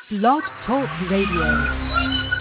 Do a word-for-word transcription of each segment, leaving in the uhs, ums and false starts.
Blog Talk Radio.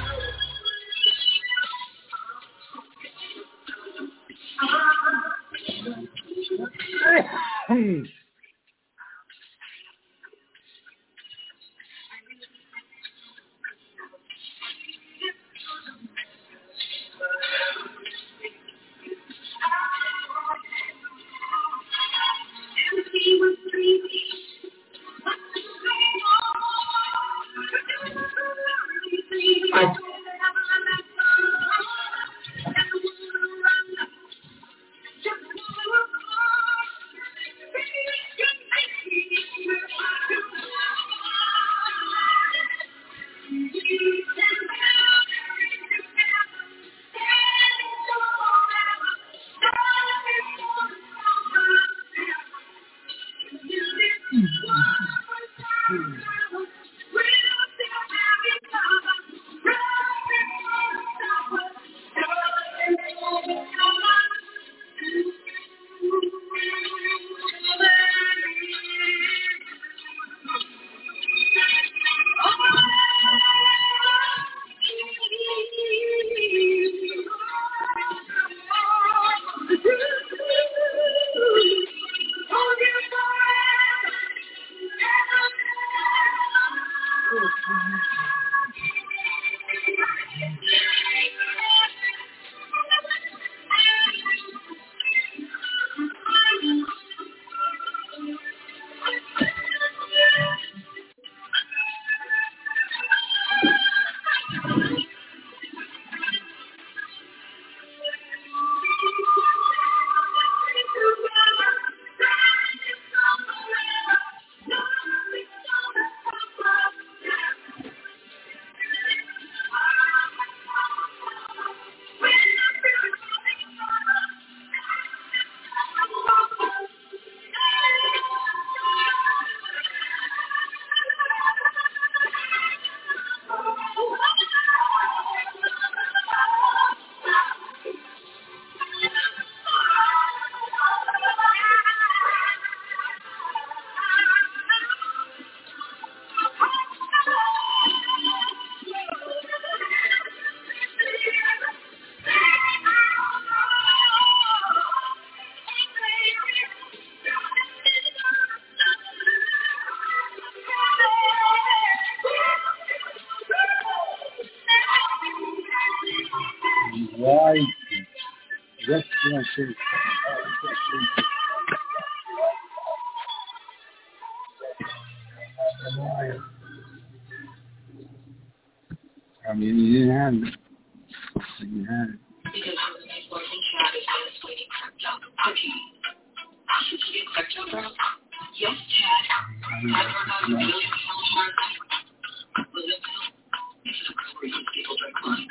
I mean, you didn't have it. You had it. Yes, Chad. I've heard about million people drink wine.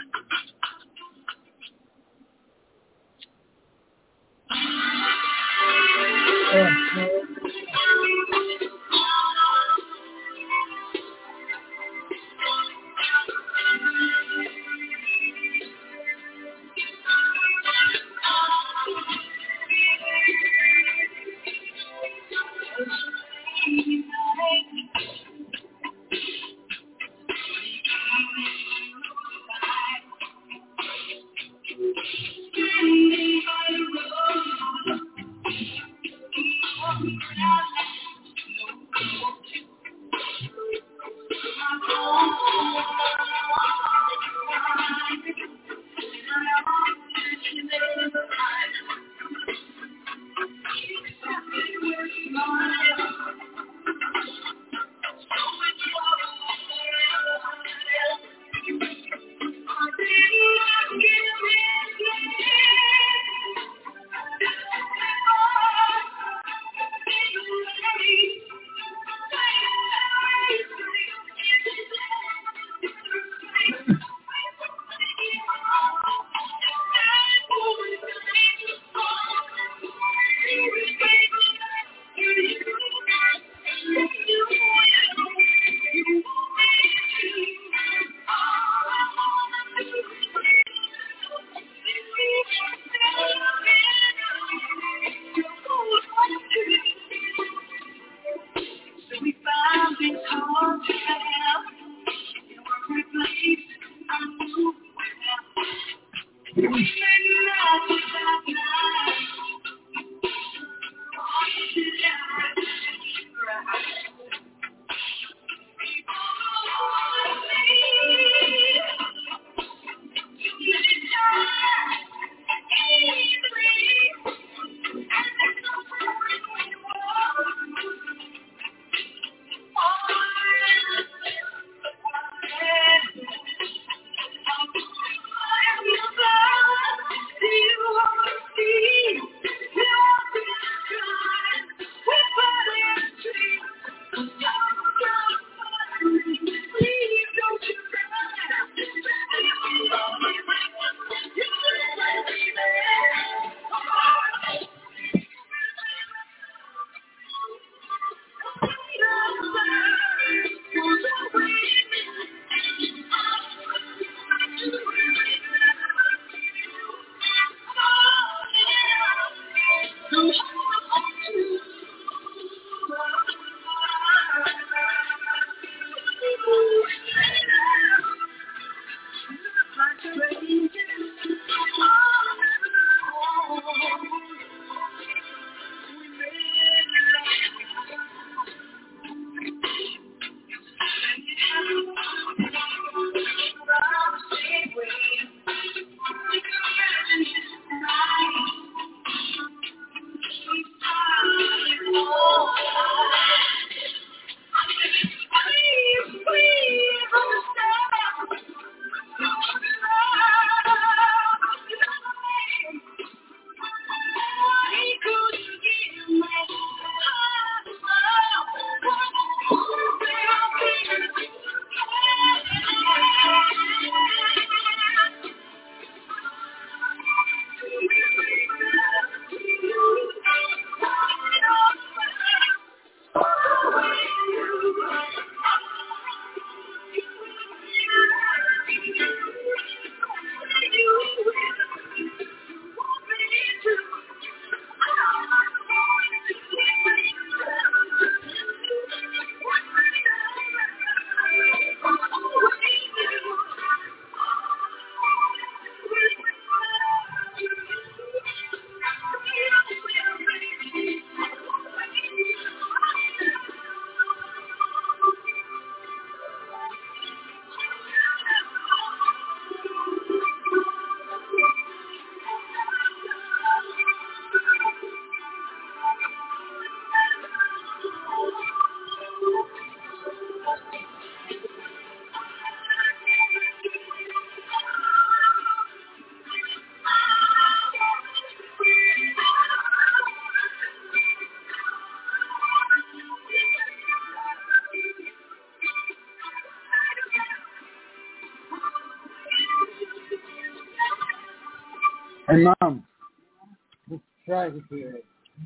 Hey, Mom, let's try this here.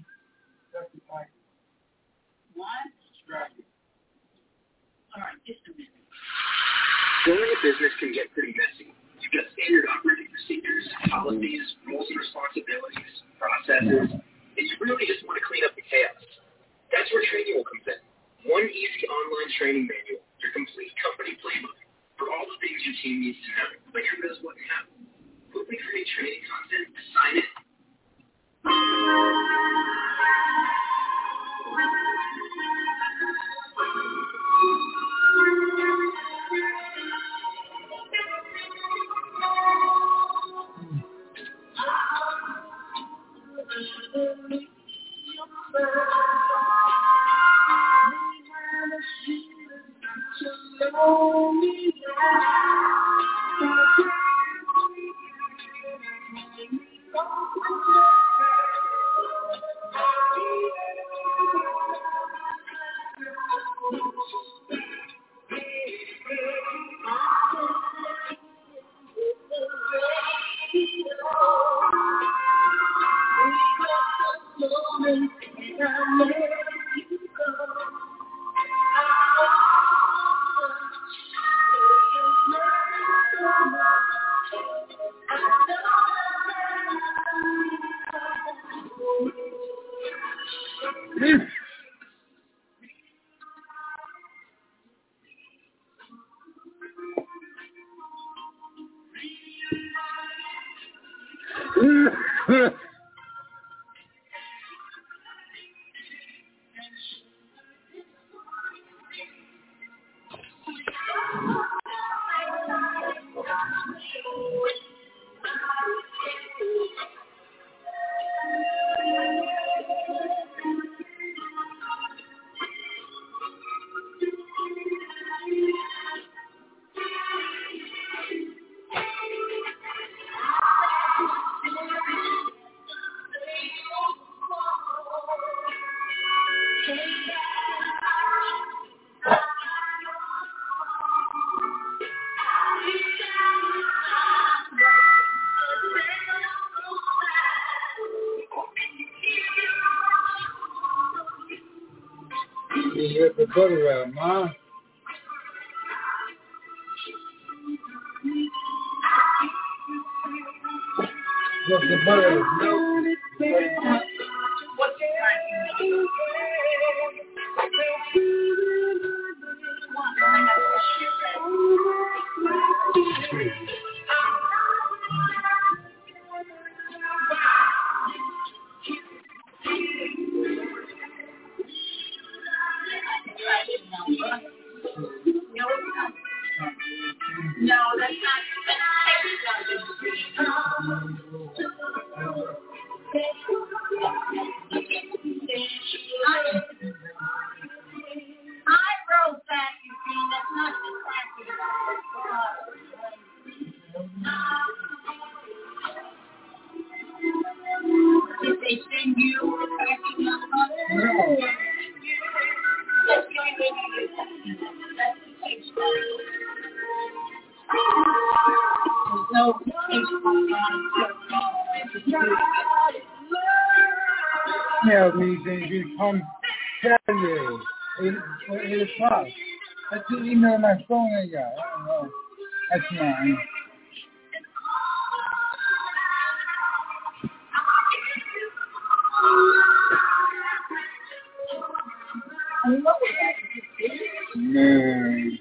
What? All right, just a minute. Growing a business can get pretty messy. You've got standard operating procedures, policies, roles and responsibilities, processes, and you really just want to clean up the chaos. That's where Trainual comes in. One easy online training manual, your complete company playbook for all the things your team needs to know, but who knows what can happen. Quickly create training content, assign it. Here's the butter out, Ma. What's the butter? What's the No, that's not. I wrote that, you see, that's not the practice. Did they send you a practice number? No. That's the only way to do that. That's the same story. There's no Facebook on Tell me that you come Saturday, eight, eight o'clock. That's the email on my phone I got. I don't know. That's mine. Man.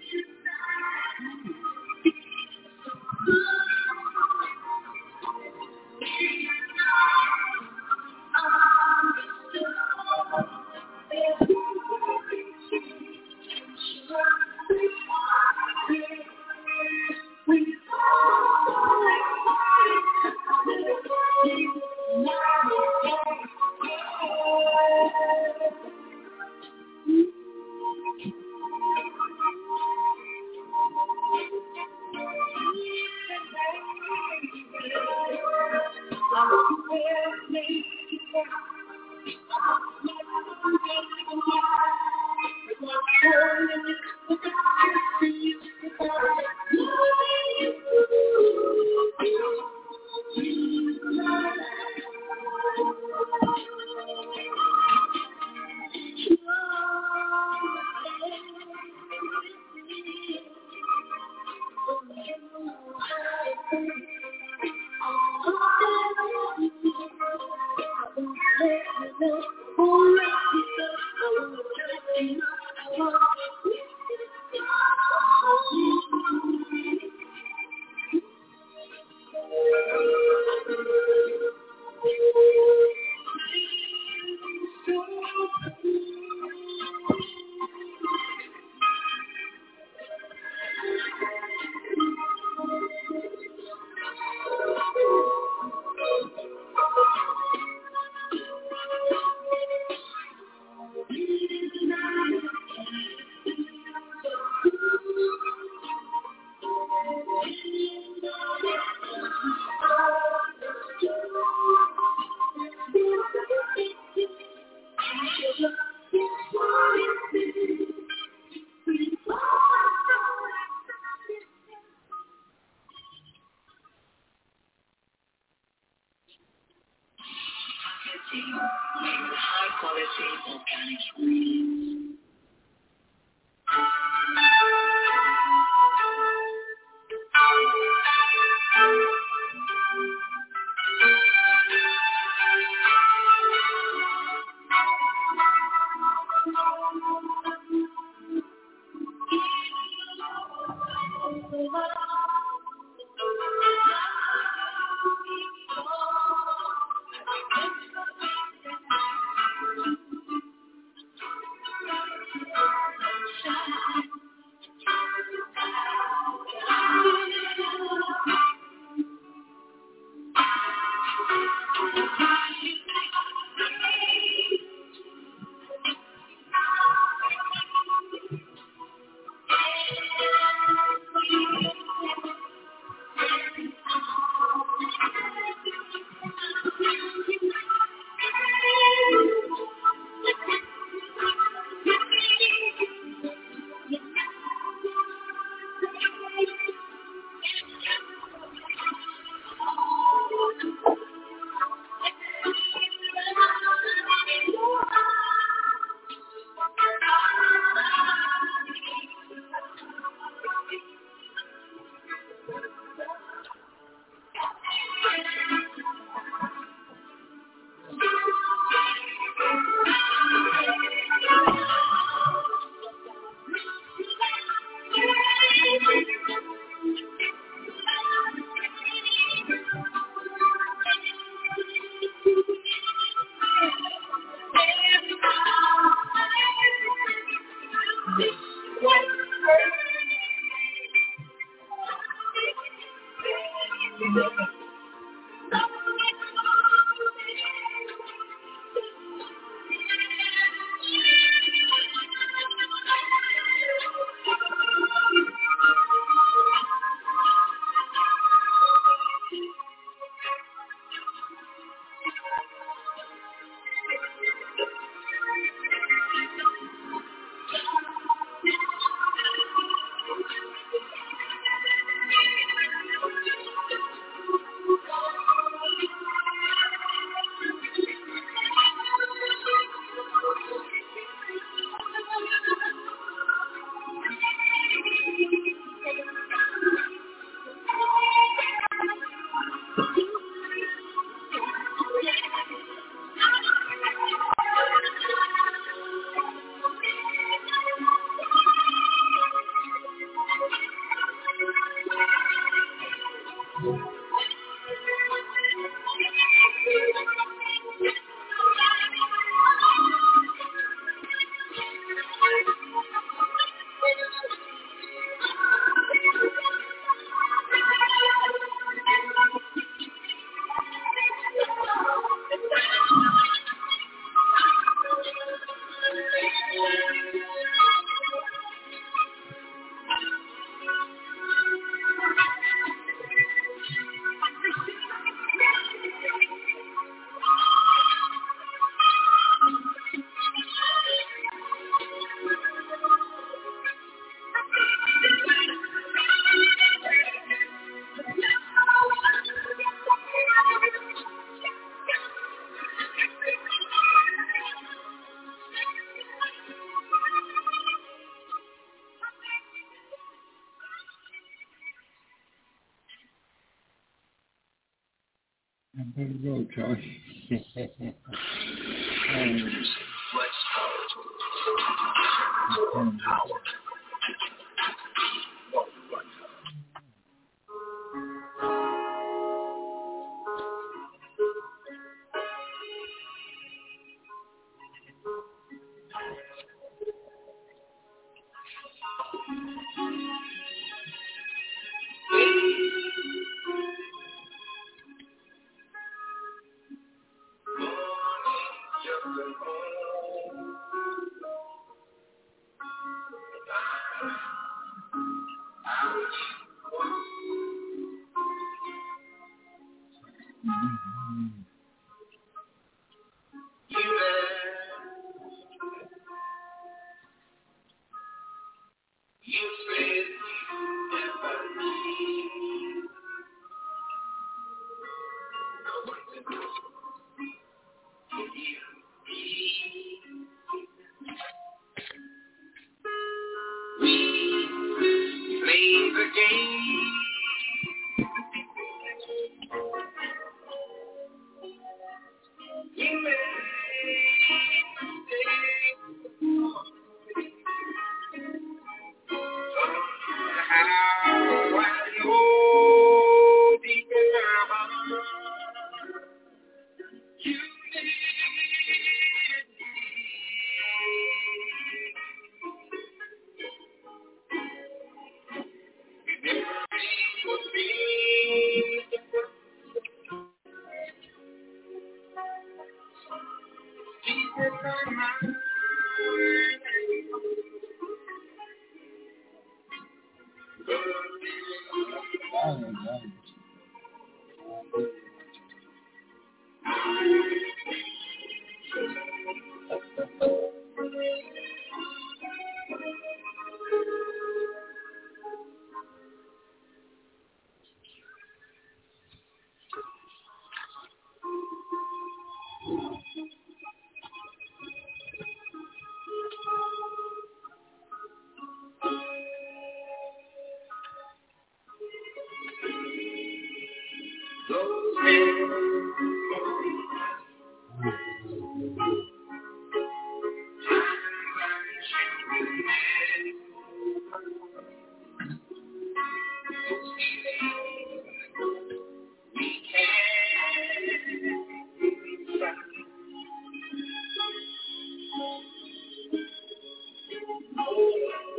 There you go, Charlie.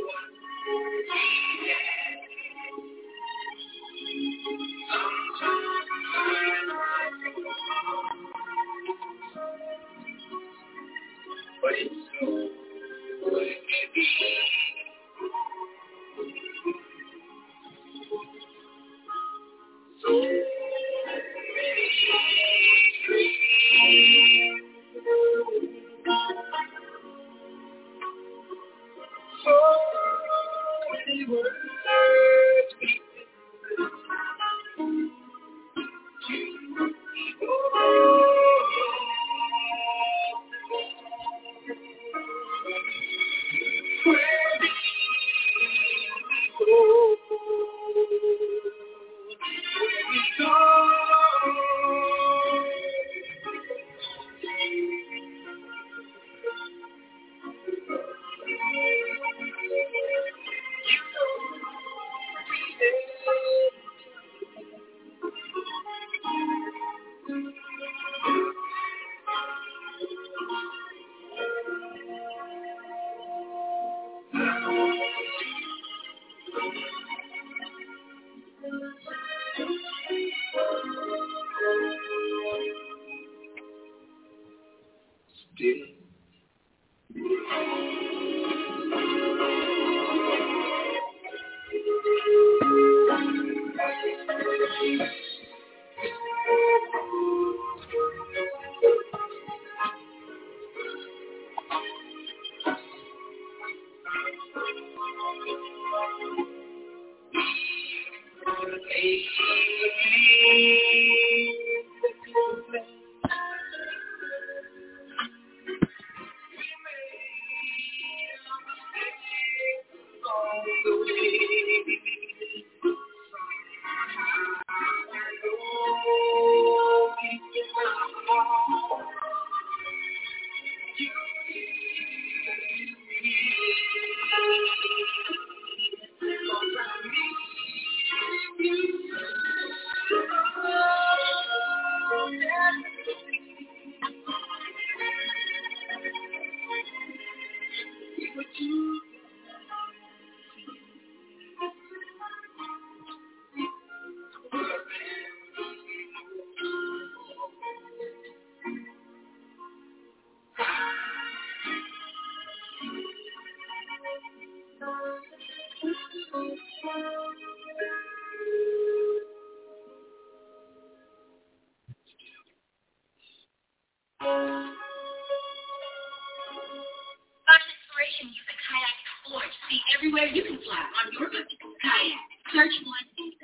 Sometimes Everywhere you can fly on your kayak. Search one visa.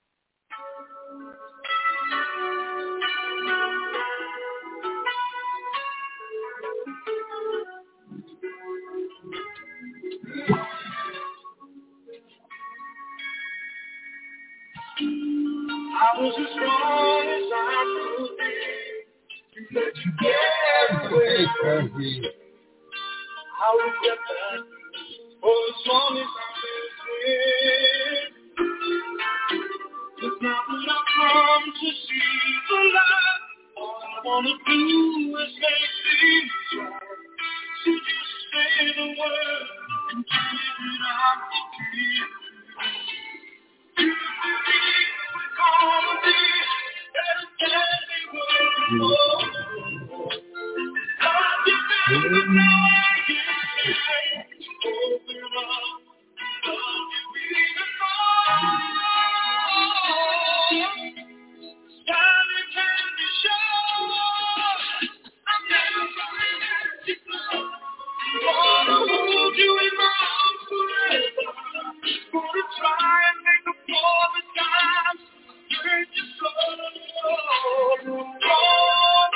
I was as strong as I could be to let you get away from me. I was just that. For as long as I'm here, it's not that I come to see the light. All I wanna do is make things right. So just say the word and keep it out to you. You believe we're gonna be better than we were before. God, you better know you say. Open up, love you even more. Time it can be sure. I'm never gonna let you go. Wanna hold you in my arms forever. Gonna try and make up for the times you hurt your soul. All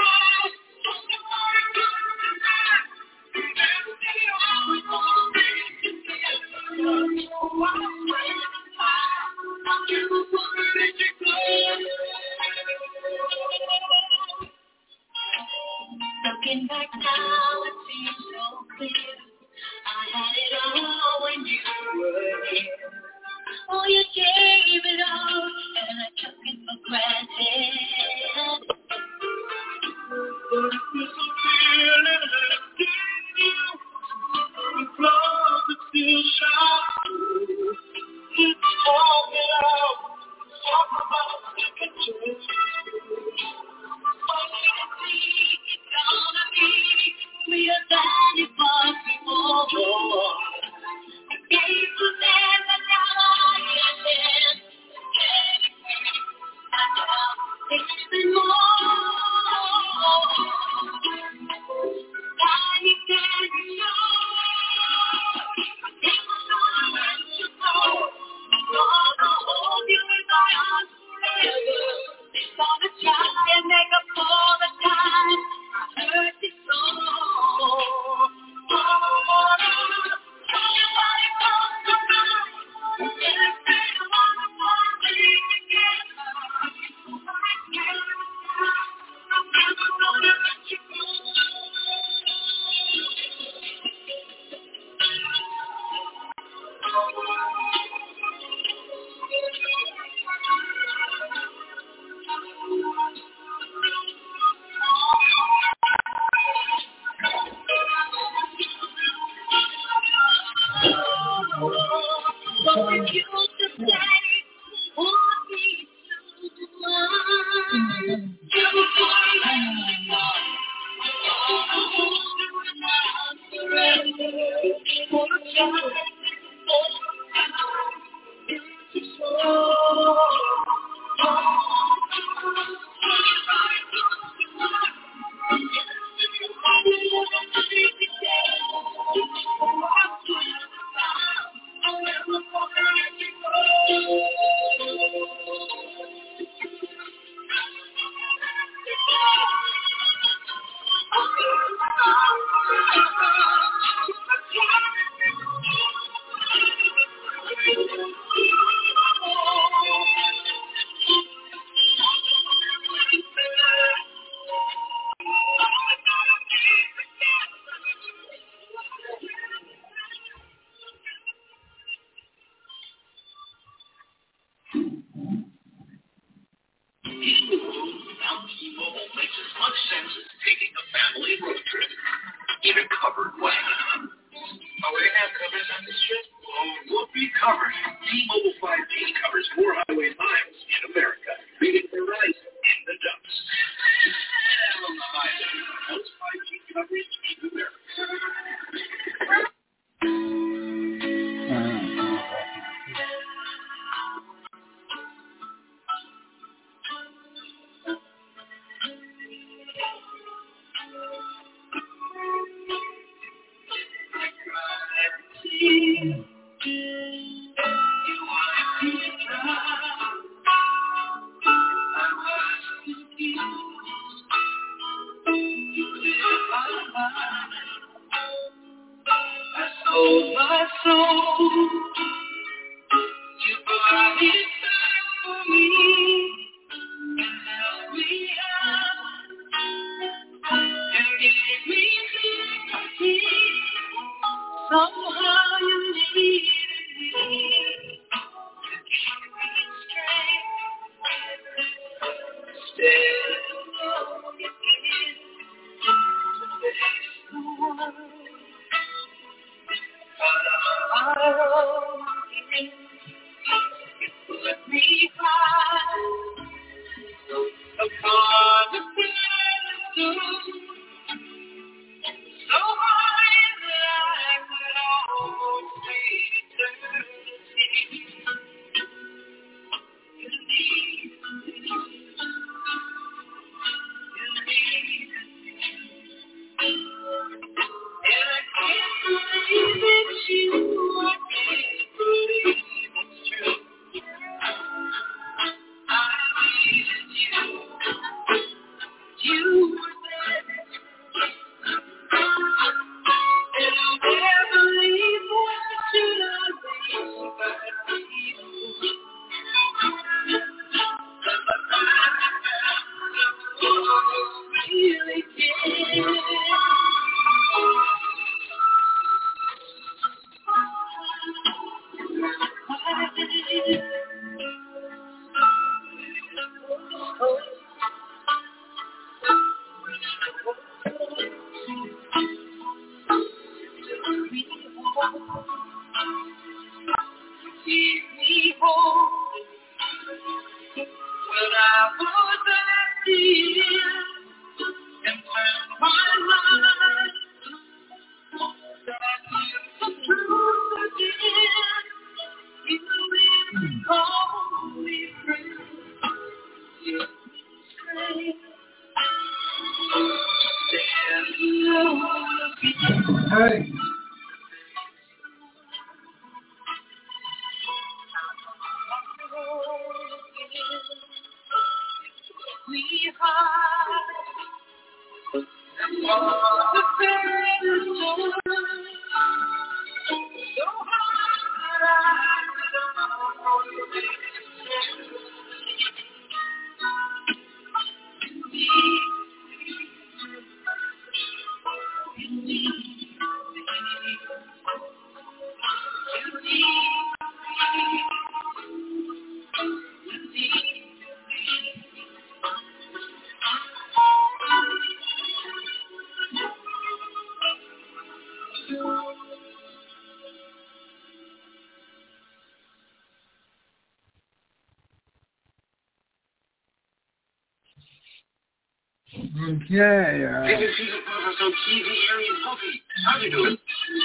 Okay. Uh, This is Caesar Brothers on T V Area Coffee. How you doing?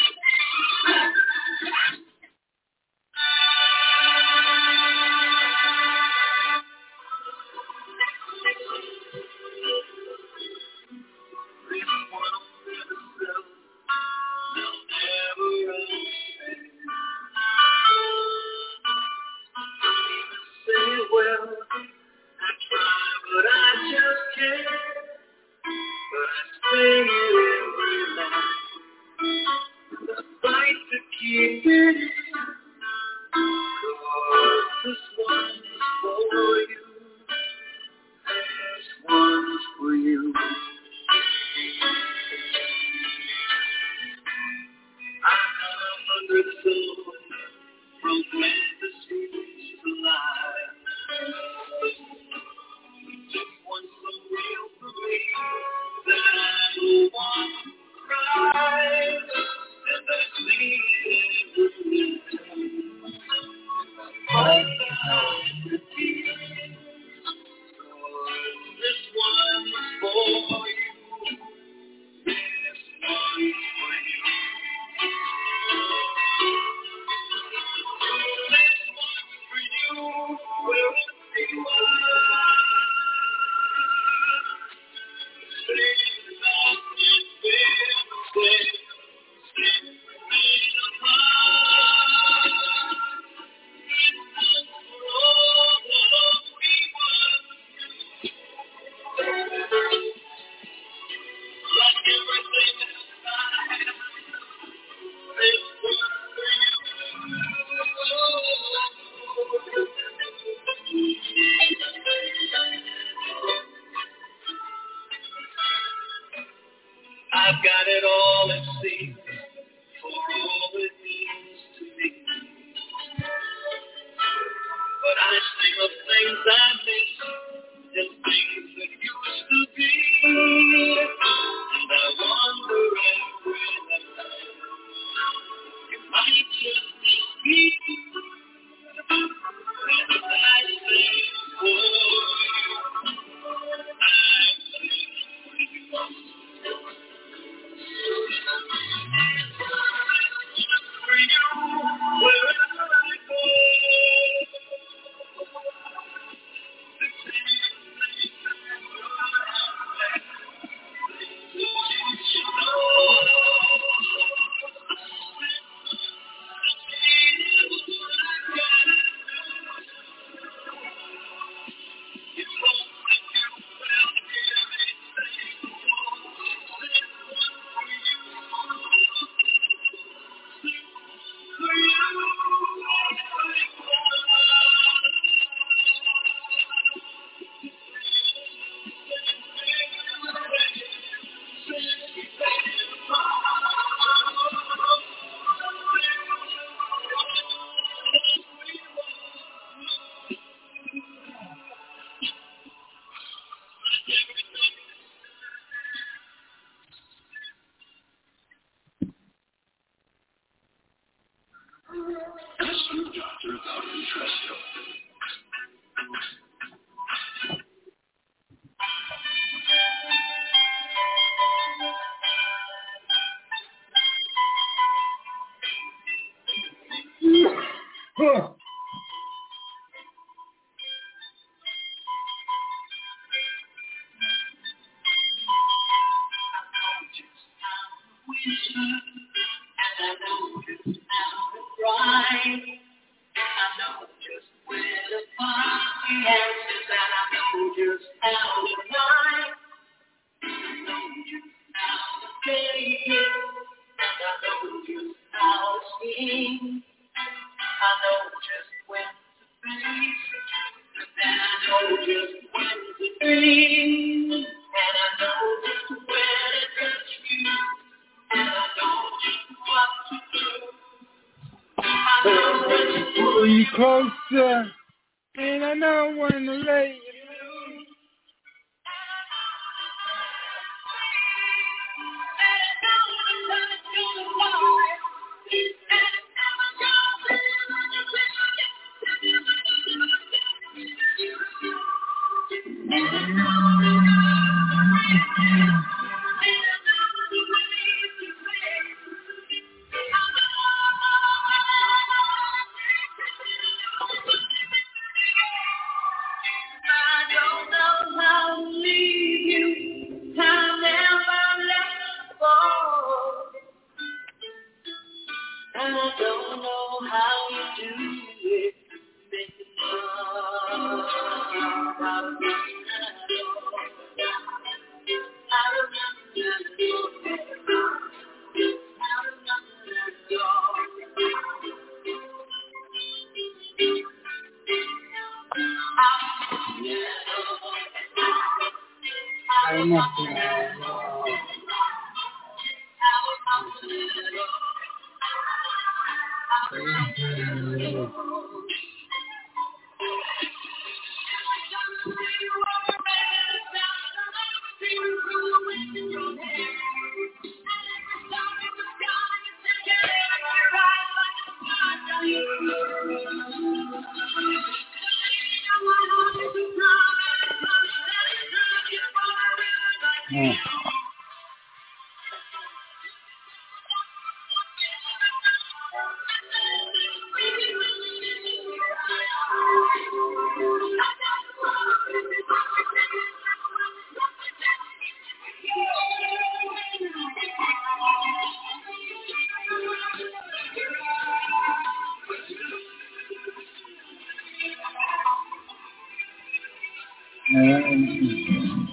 Pull you closer, and I know when to let you know. Mm. Mm.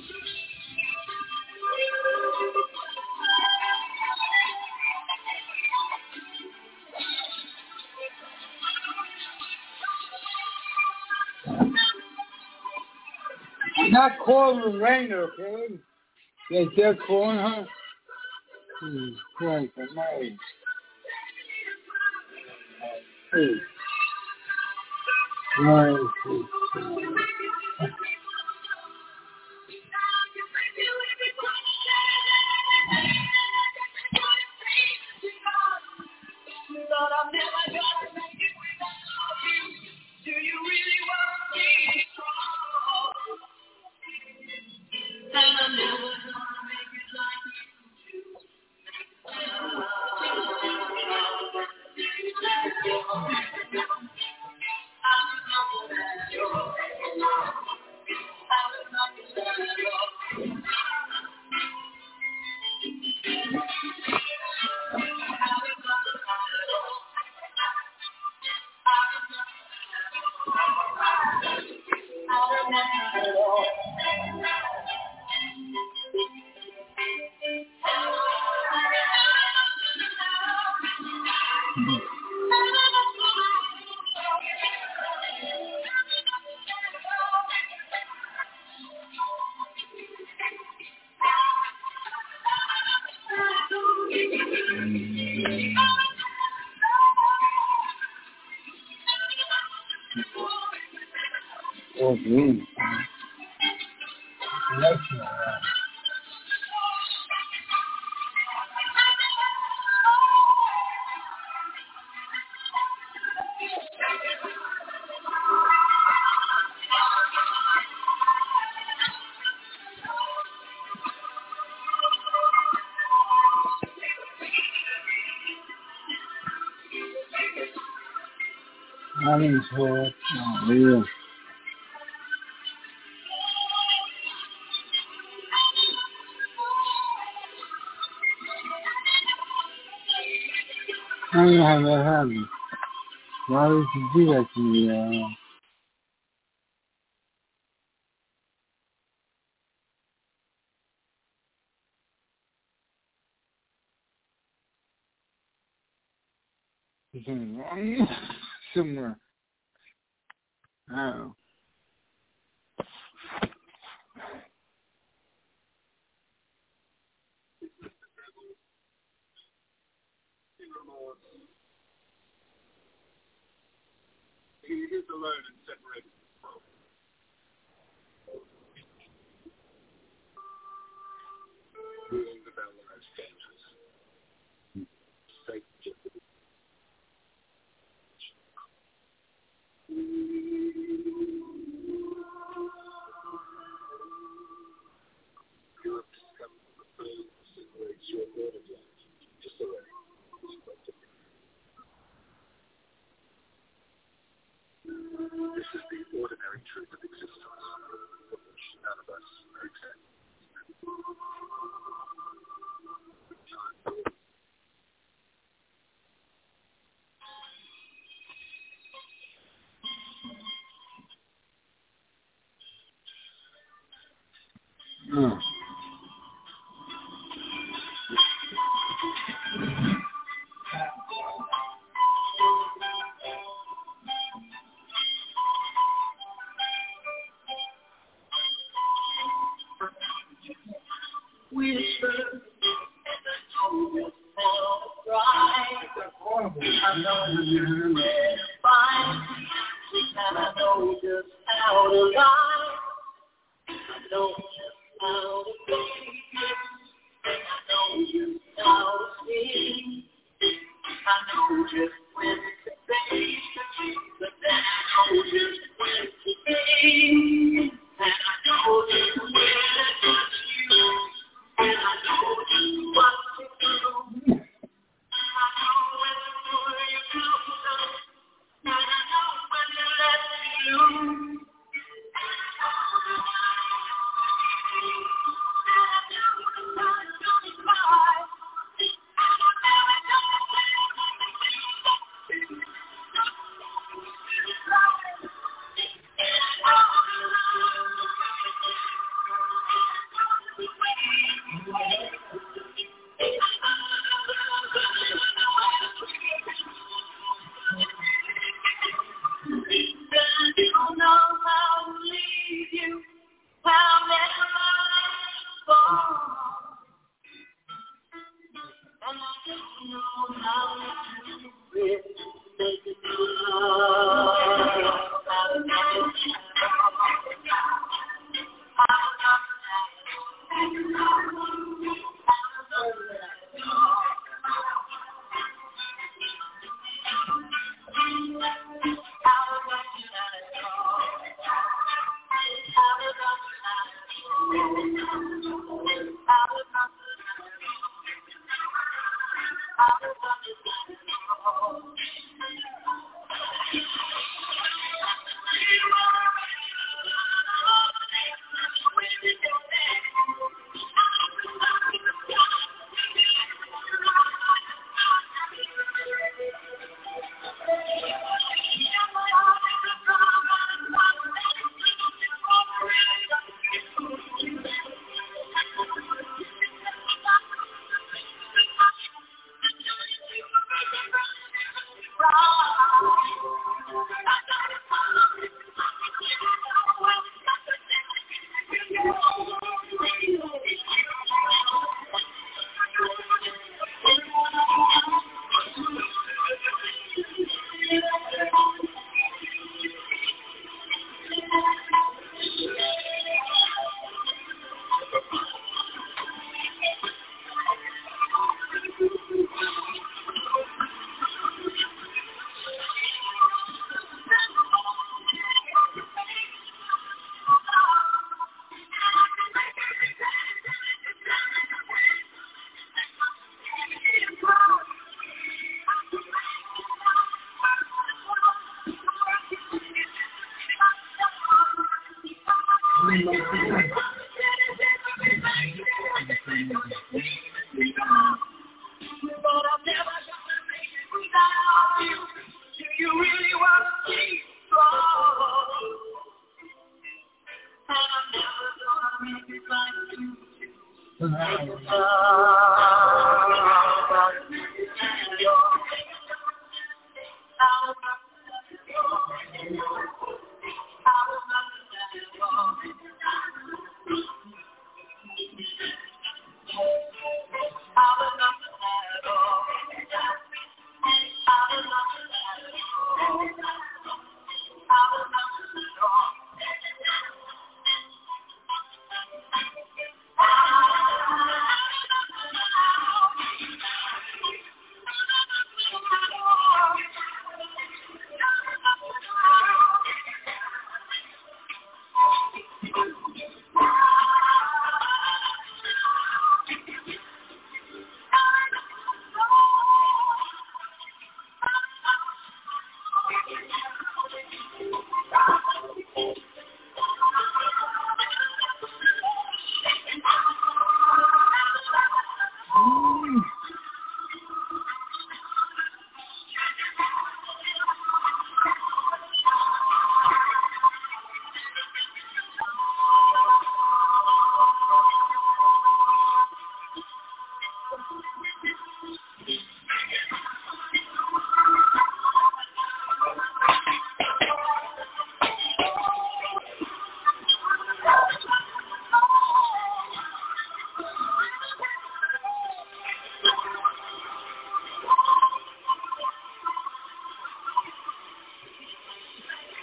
Not calling the rain, okay? They just calling her. Jesus Christ, almighty. Hey. Right. Oh, geez. That's not right. Having hurt. Oh, real. I don't know how that happened. Why would you do that to me? Uh, something wrong somewhere. Oh. He is alone and separated from ruling the bell of those dangerous. Safe jeopardy. You have discovered the pain that separates your God of life. Just away. This is the ordinary truth of existence, of which none of us are exempt. Mm. Whisper, I know you're fine, and I know just how to lie. I know just how to be, I know just how to see. I know just when to say, but then I know just when to be, and I know just when to touch you, and I know just what to do. I know when to pull you closer, and I know when to let you loose. Don't know how to leave you, how never fall. And I don't know how to really make it love.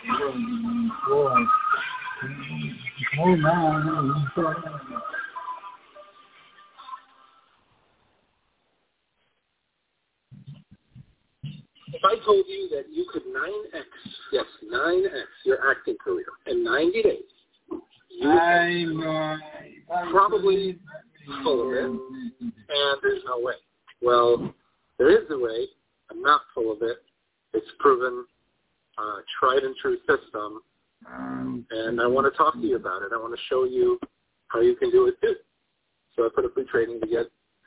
Boy. Oh, man. If I told you that you could nine X, yes, nine X your acting career in ninety days, you I'm uh, probably full of it, and there's no way. Well, there is a way. I'm not full of it. It's proven, uh, tried and true system, um, and I want to talk to you about it. I want to show you how you can do it too. So I put a free training together.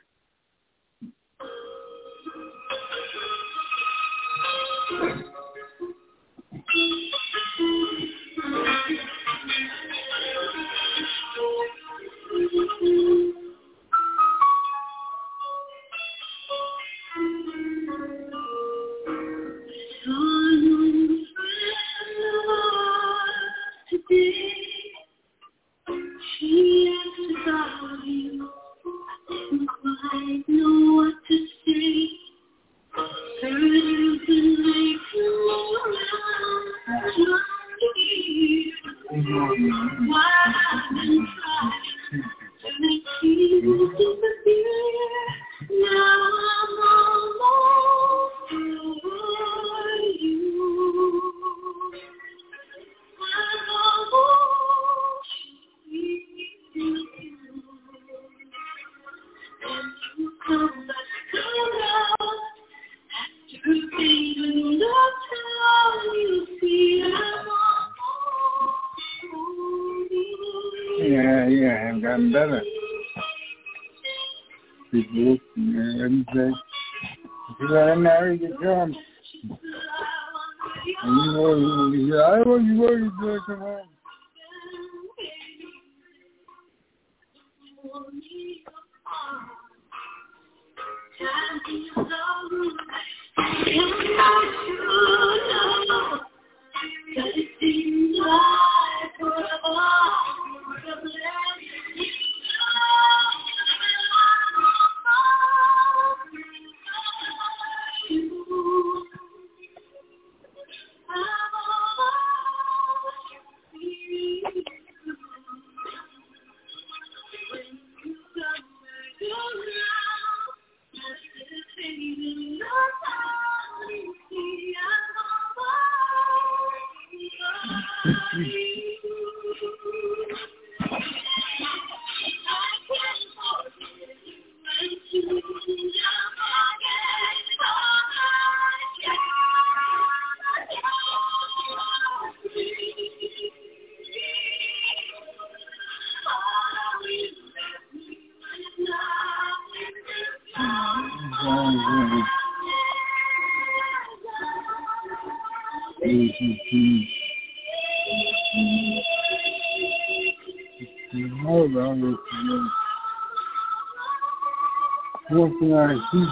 She asked about you. I didn't quite know what to say. Heard you've been making me around. Why I've been trying to make you disappear. Now I'm all over you. I'm all and you come back around after being lost out, you see I'm all yeah, yeah, I've gotten better. People, yeah, everything. If you got married, you come. And you know, you say, I want you to do it, come on. Hold on, what can I see?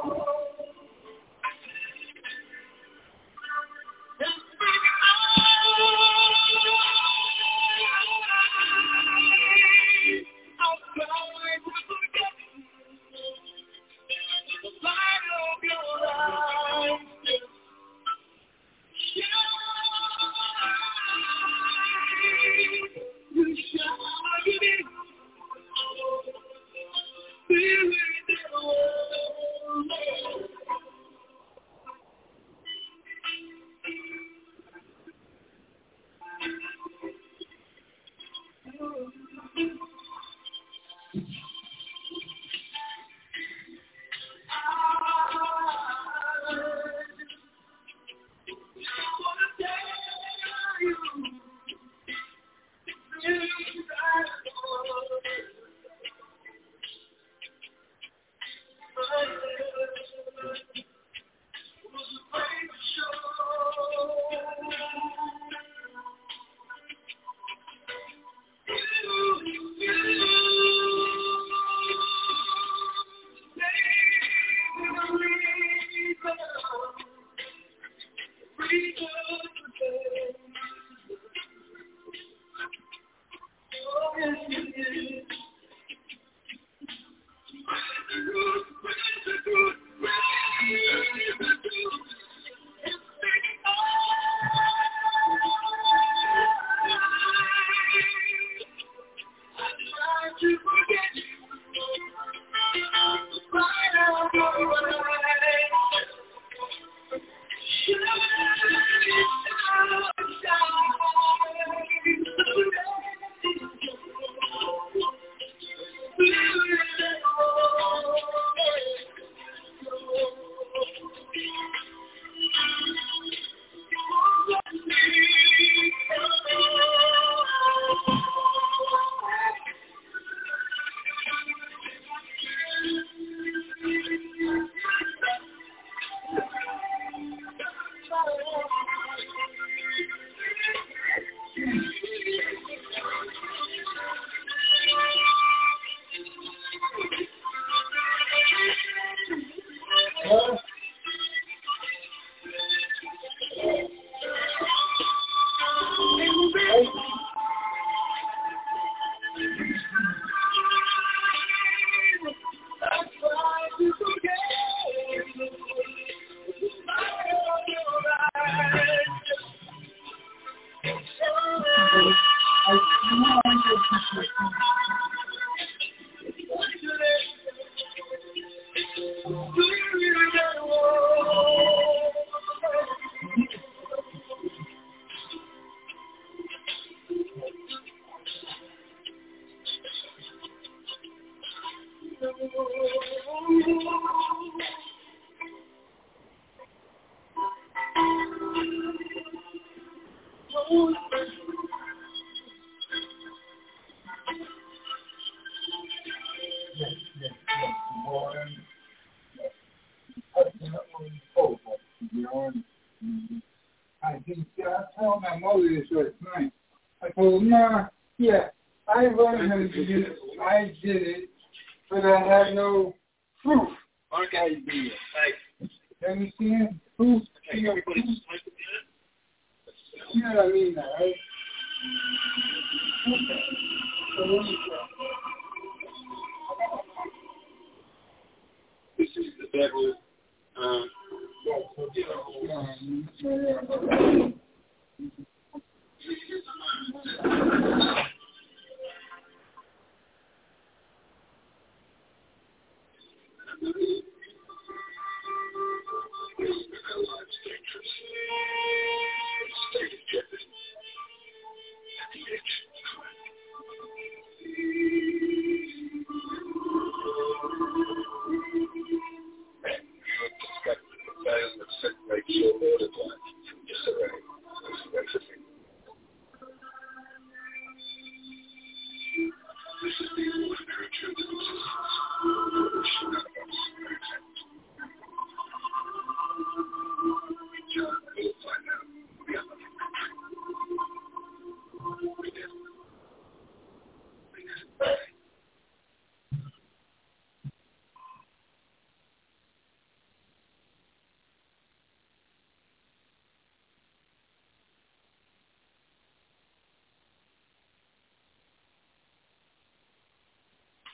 I think I told my mother this last night. I told her, nah, yeah, I learned how to do it. I did it, but I had no proof. Okay. You understand? Proof. You know, proof. You know what I mean, now, right? This is the devil. Uh,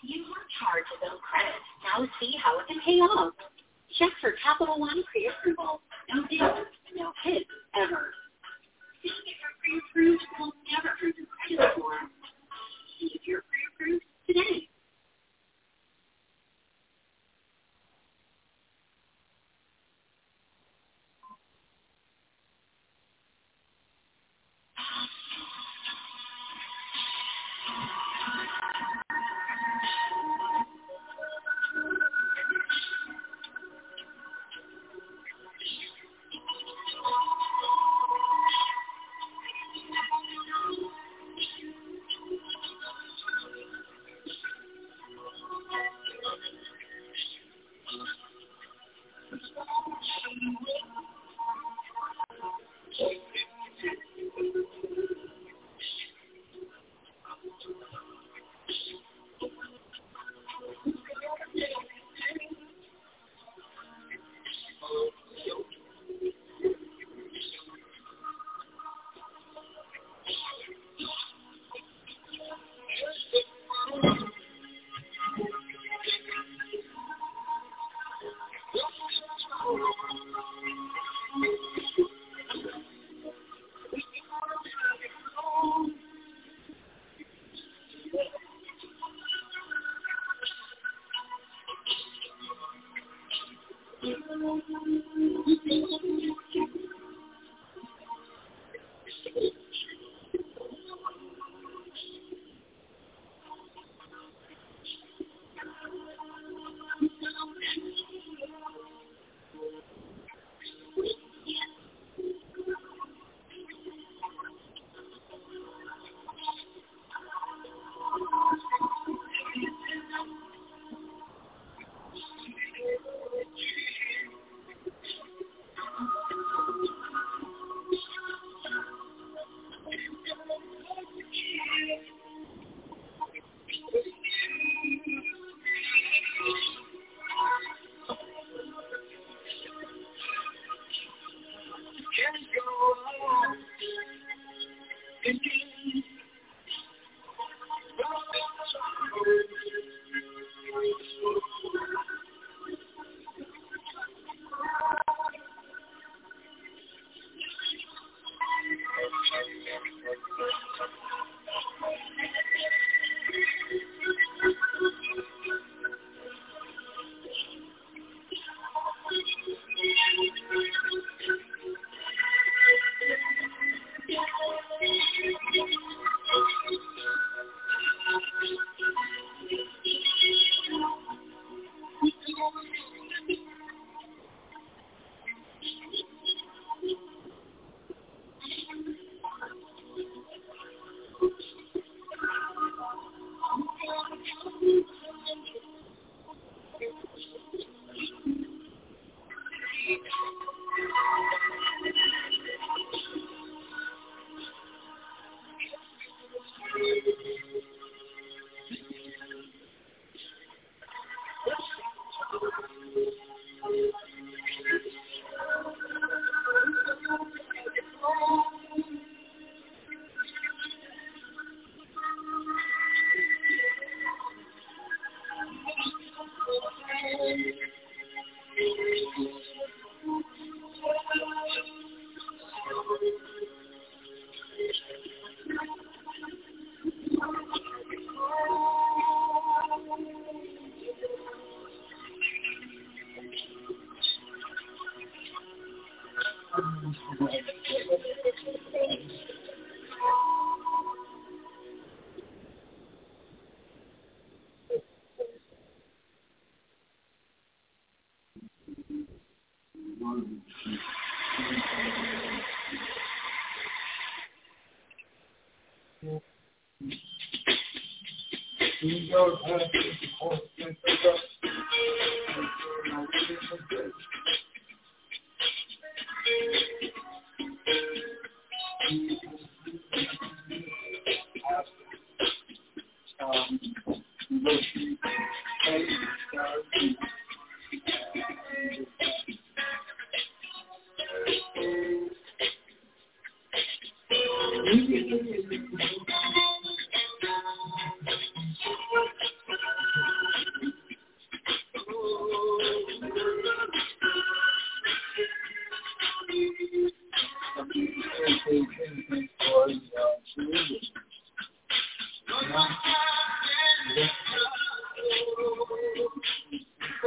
You worked hard to build credit. Now see how it can pay off. Check for Capital One pre-approval. No deals, no hits, ever. See if you're pre-approved, we'll never prove your credit score. See if you're pre-approved today.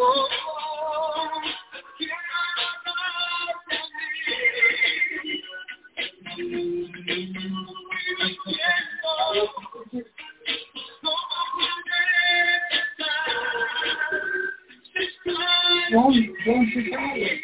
Don't, don't you tell it.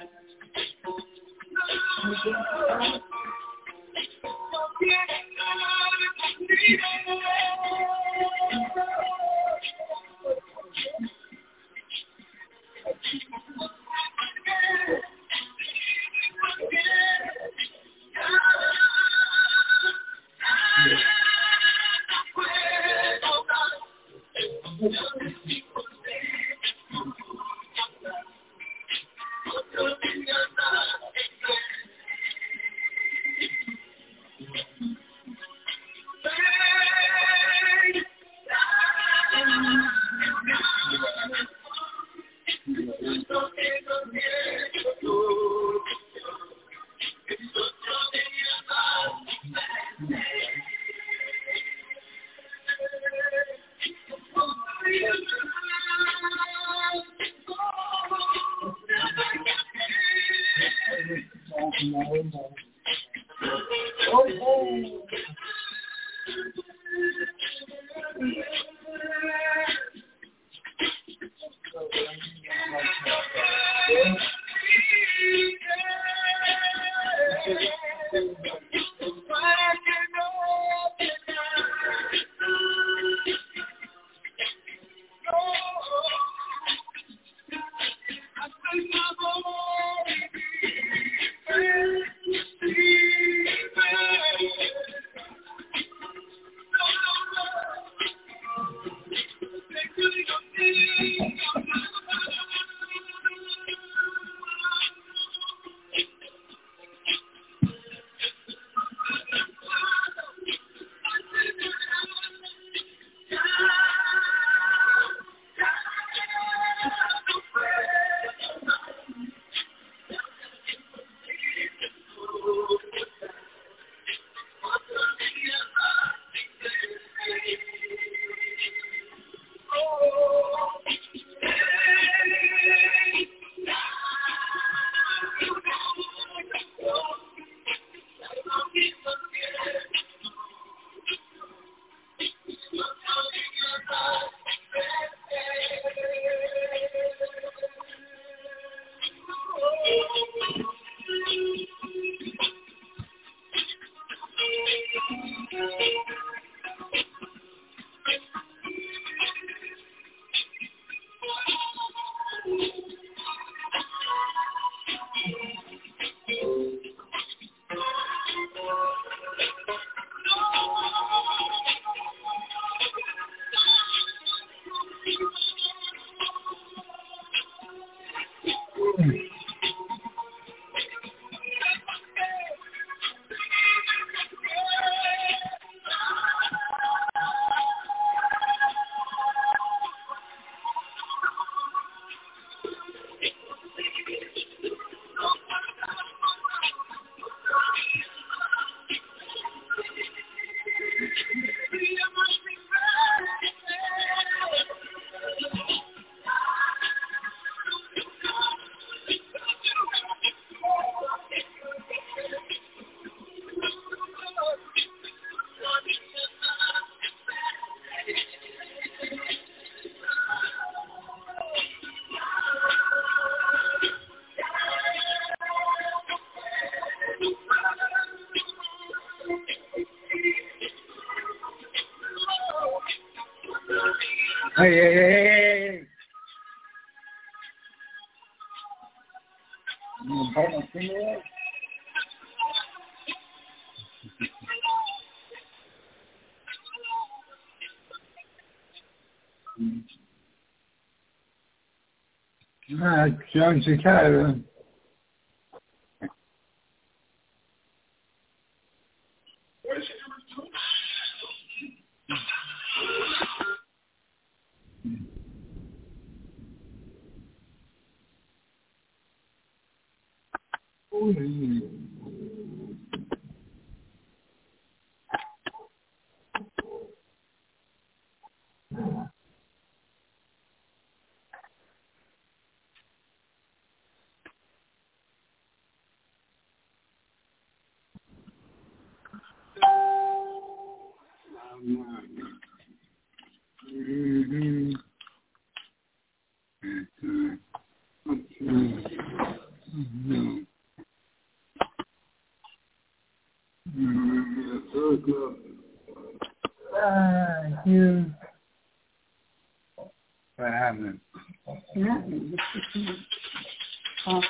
Hey, hey, hey, hey, hey. You want to bite my finger off? Ah, John Chicago. Mm-hmm. Thank you. What happened? Nothing. Oh.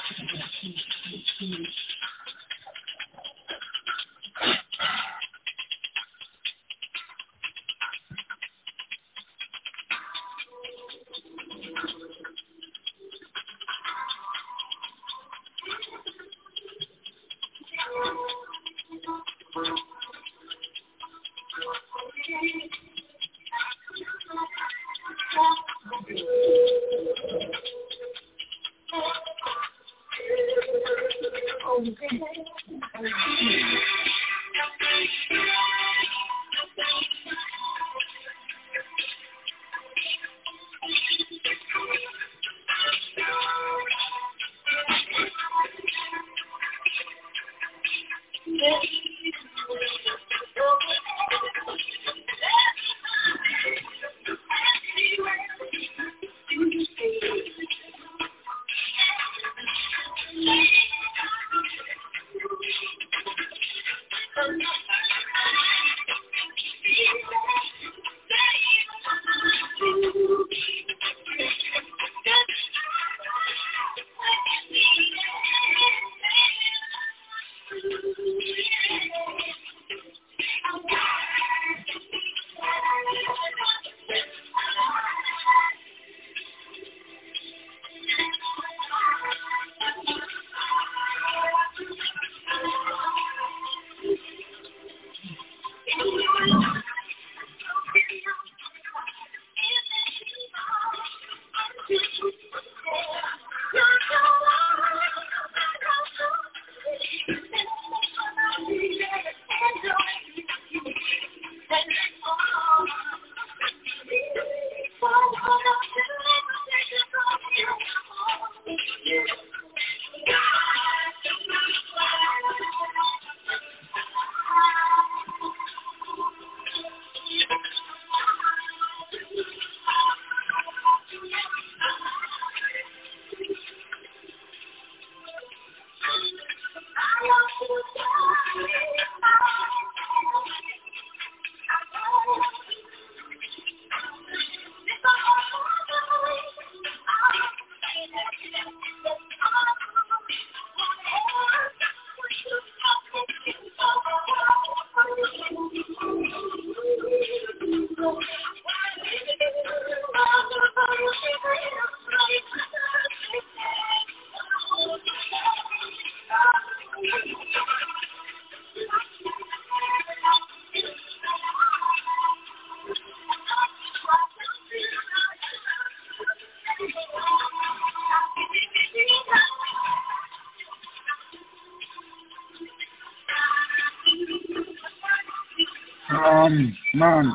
Um, Mom,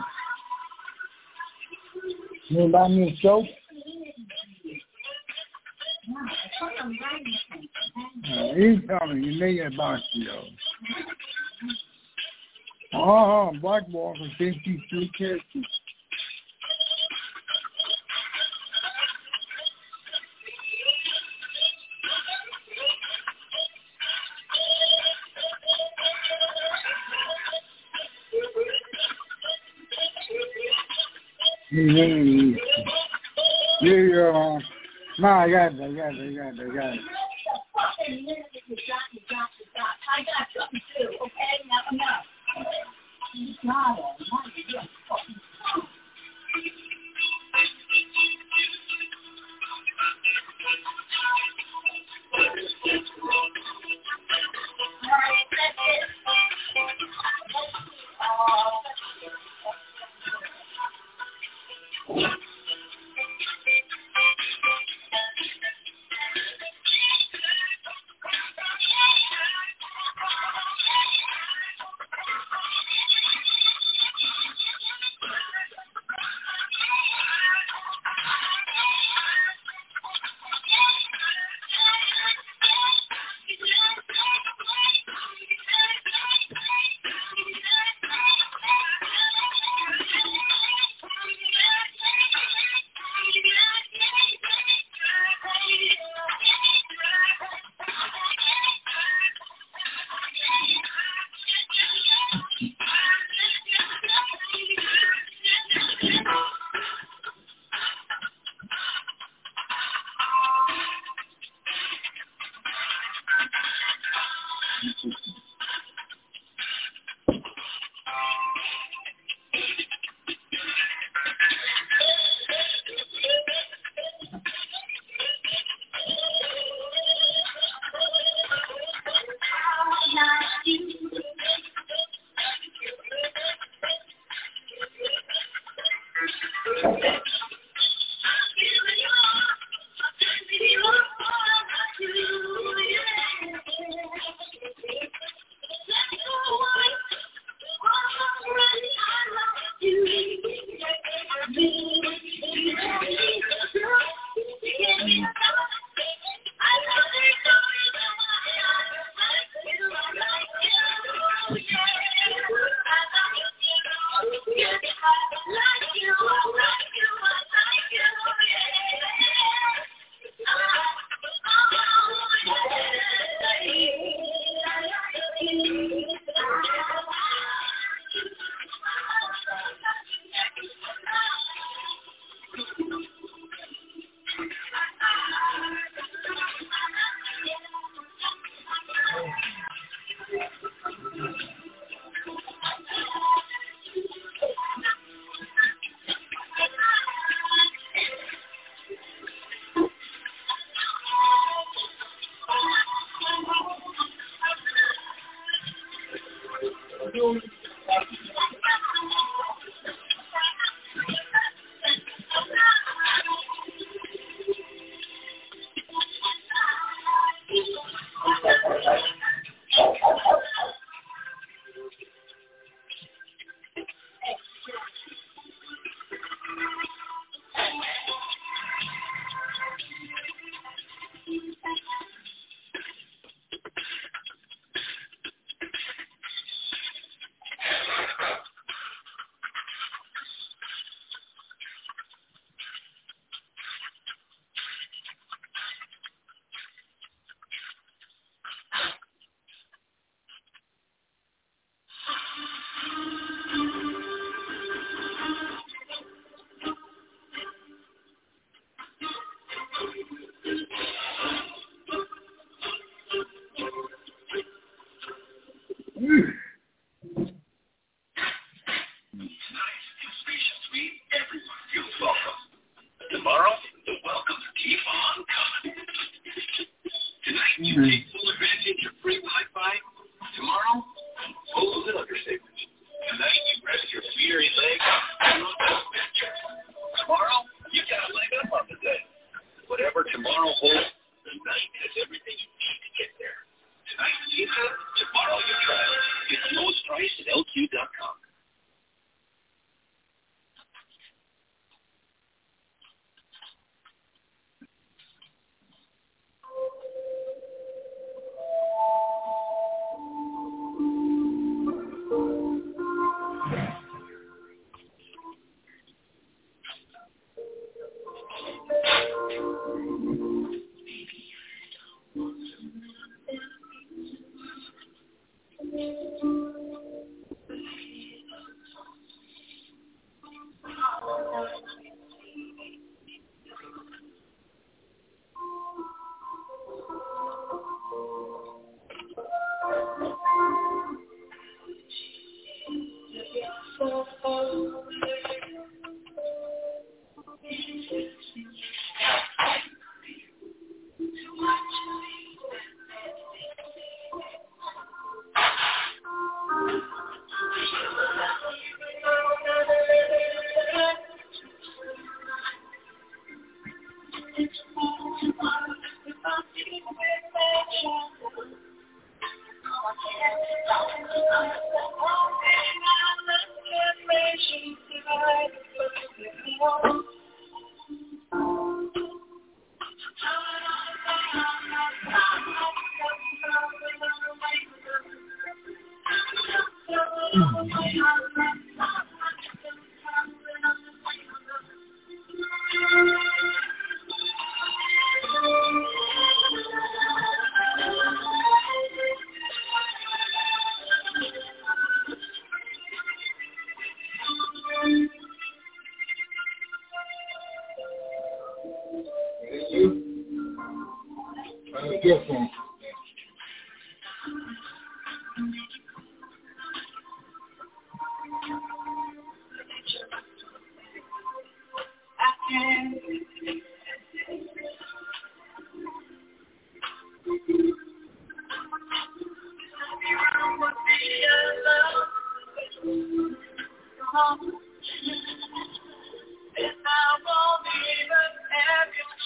you buy me a soap? Uh, he's coming. You need a box, yo. Oh, Black Walker fifty-three characters. Mm-hmm. Yeah, uh, no, I got it, I got it, I got it, I got it. I got something too, okay? Now enough. He's not a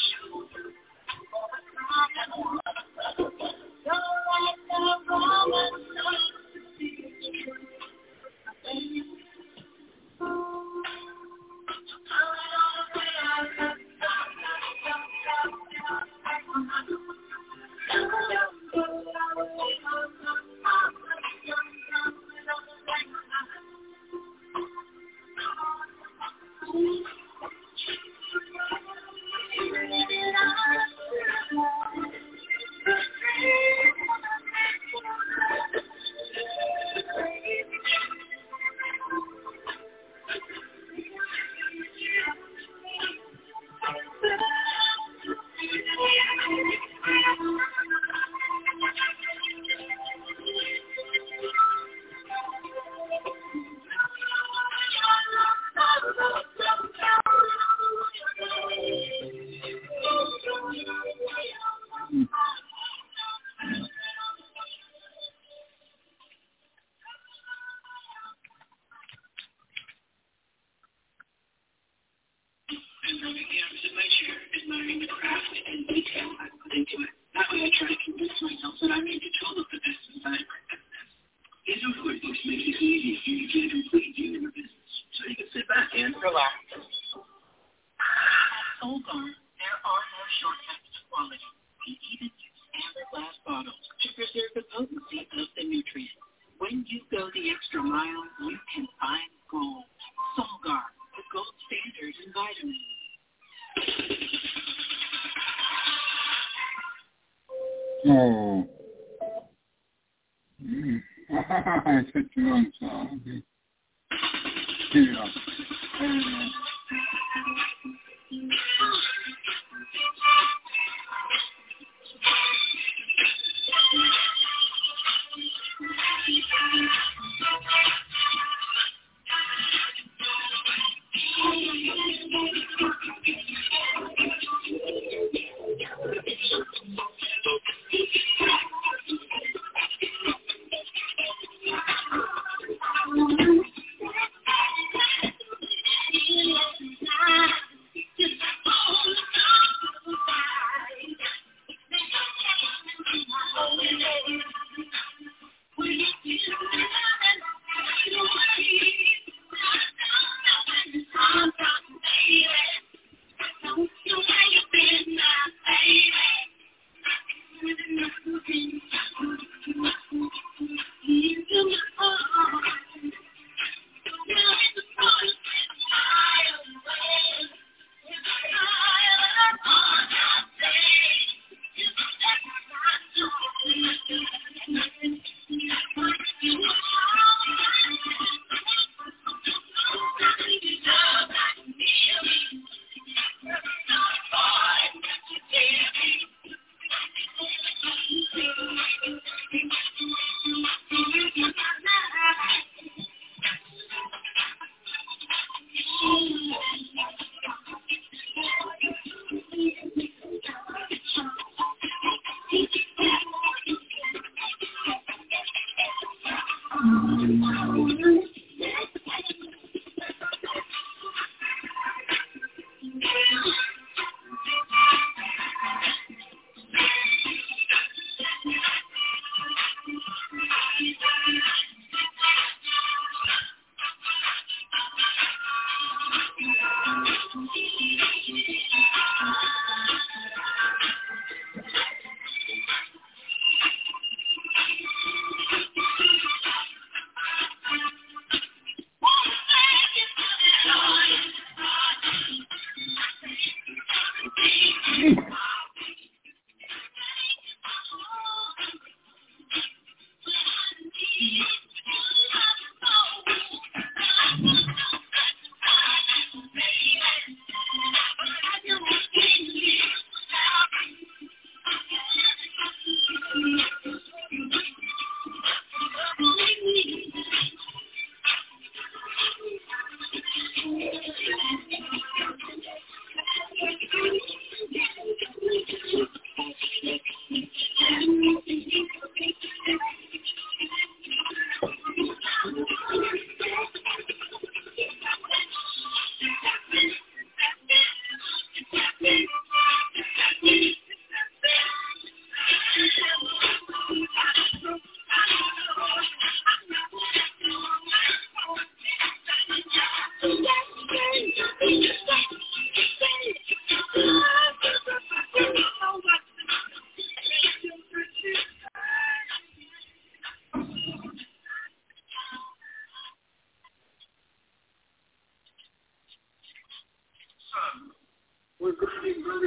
Oh. Mm. I put the wrong song. Yeah.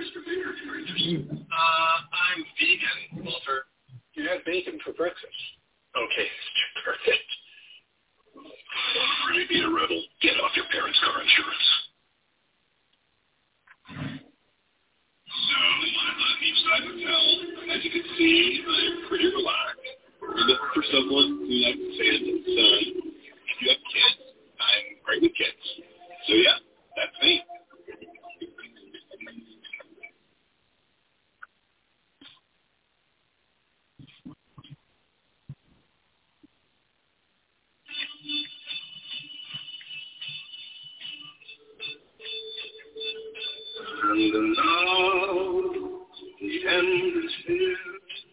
Uh, I'm vegan, Walter. You had bacon for breakfast. Okay, perfect. Really be a rebel. Get off your parents' car insurance. So, I'm on Beachside Hotel. As you can see, I'm pretty relaxed. We're looking for someone who likes the sand and sun. If you have kids, I'm great with kids. So, yeah, that's me. And now the end is here,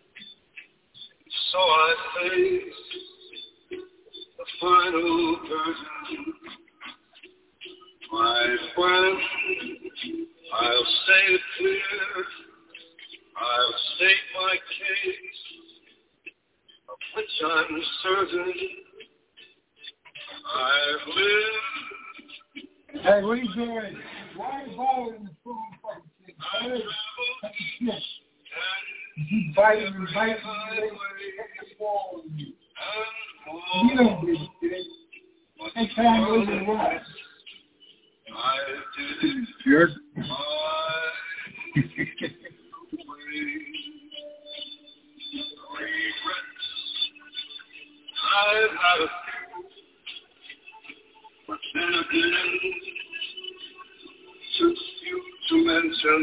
so I face the final curtain. My friend, I'll say it clear, I'll state my case, of which I'm certain. I've lived. Hey, what are you doing? Why are you bothering the phone fucking thing? Hey, that's a shit. You keep biting and biting and biting and fall on you. You don't do shit. Next time, go to the right. I did it. Jerk. My regrets. I've had a few, but then again, too few to mention.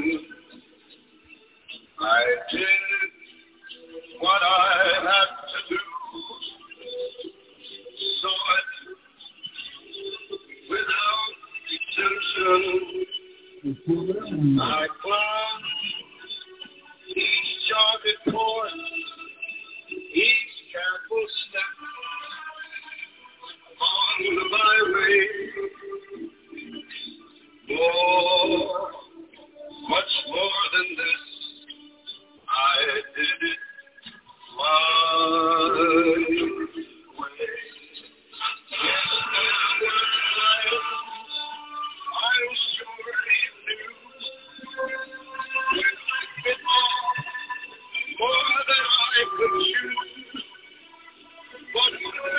I did what I had to do, so I took without exemption. I climbed each jagged course, each careful step on the byway. More, much more than this, I did it my way. I'm sure he knew more than I could choose. But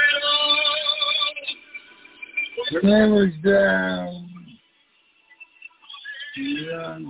The camera's down. Yeah.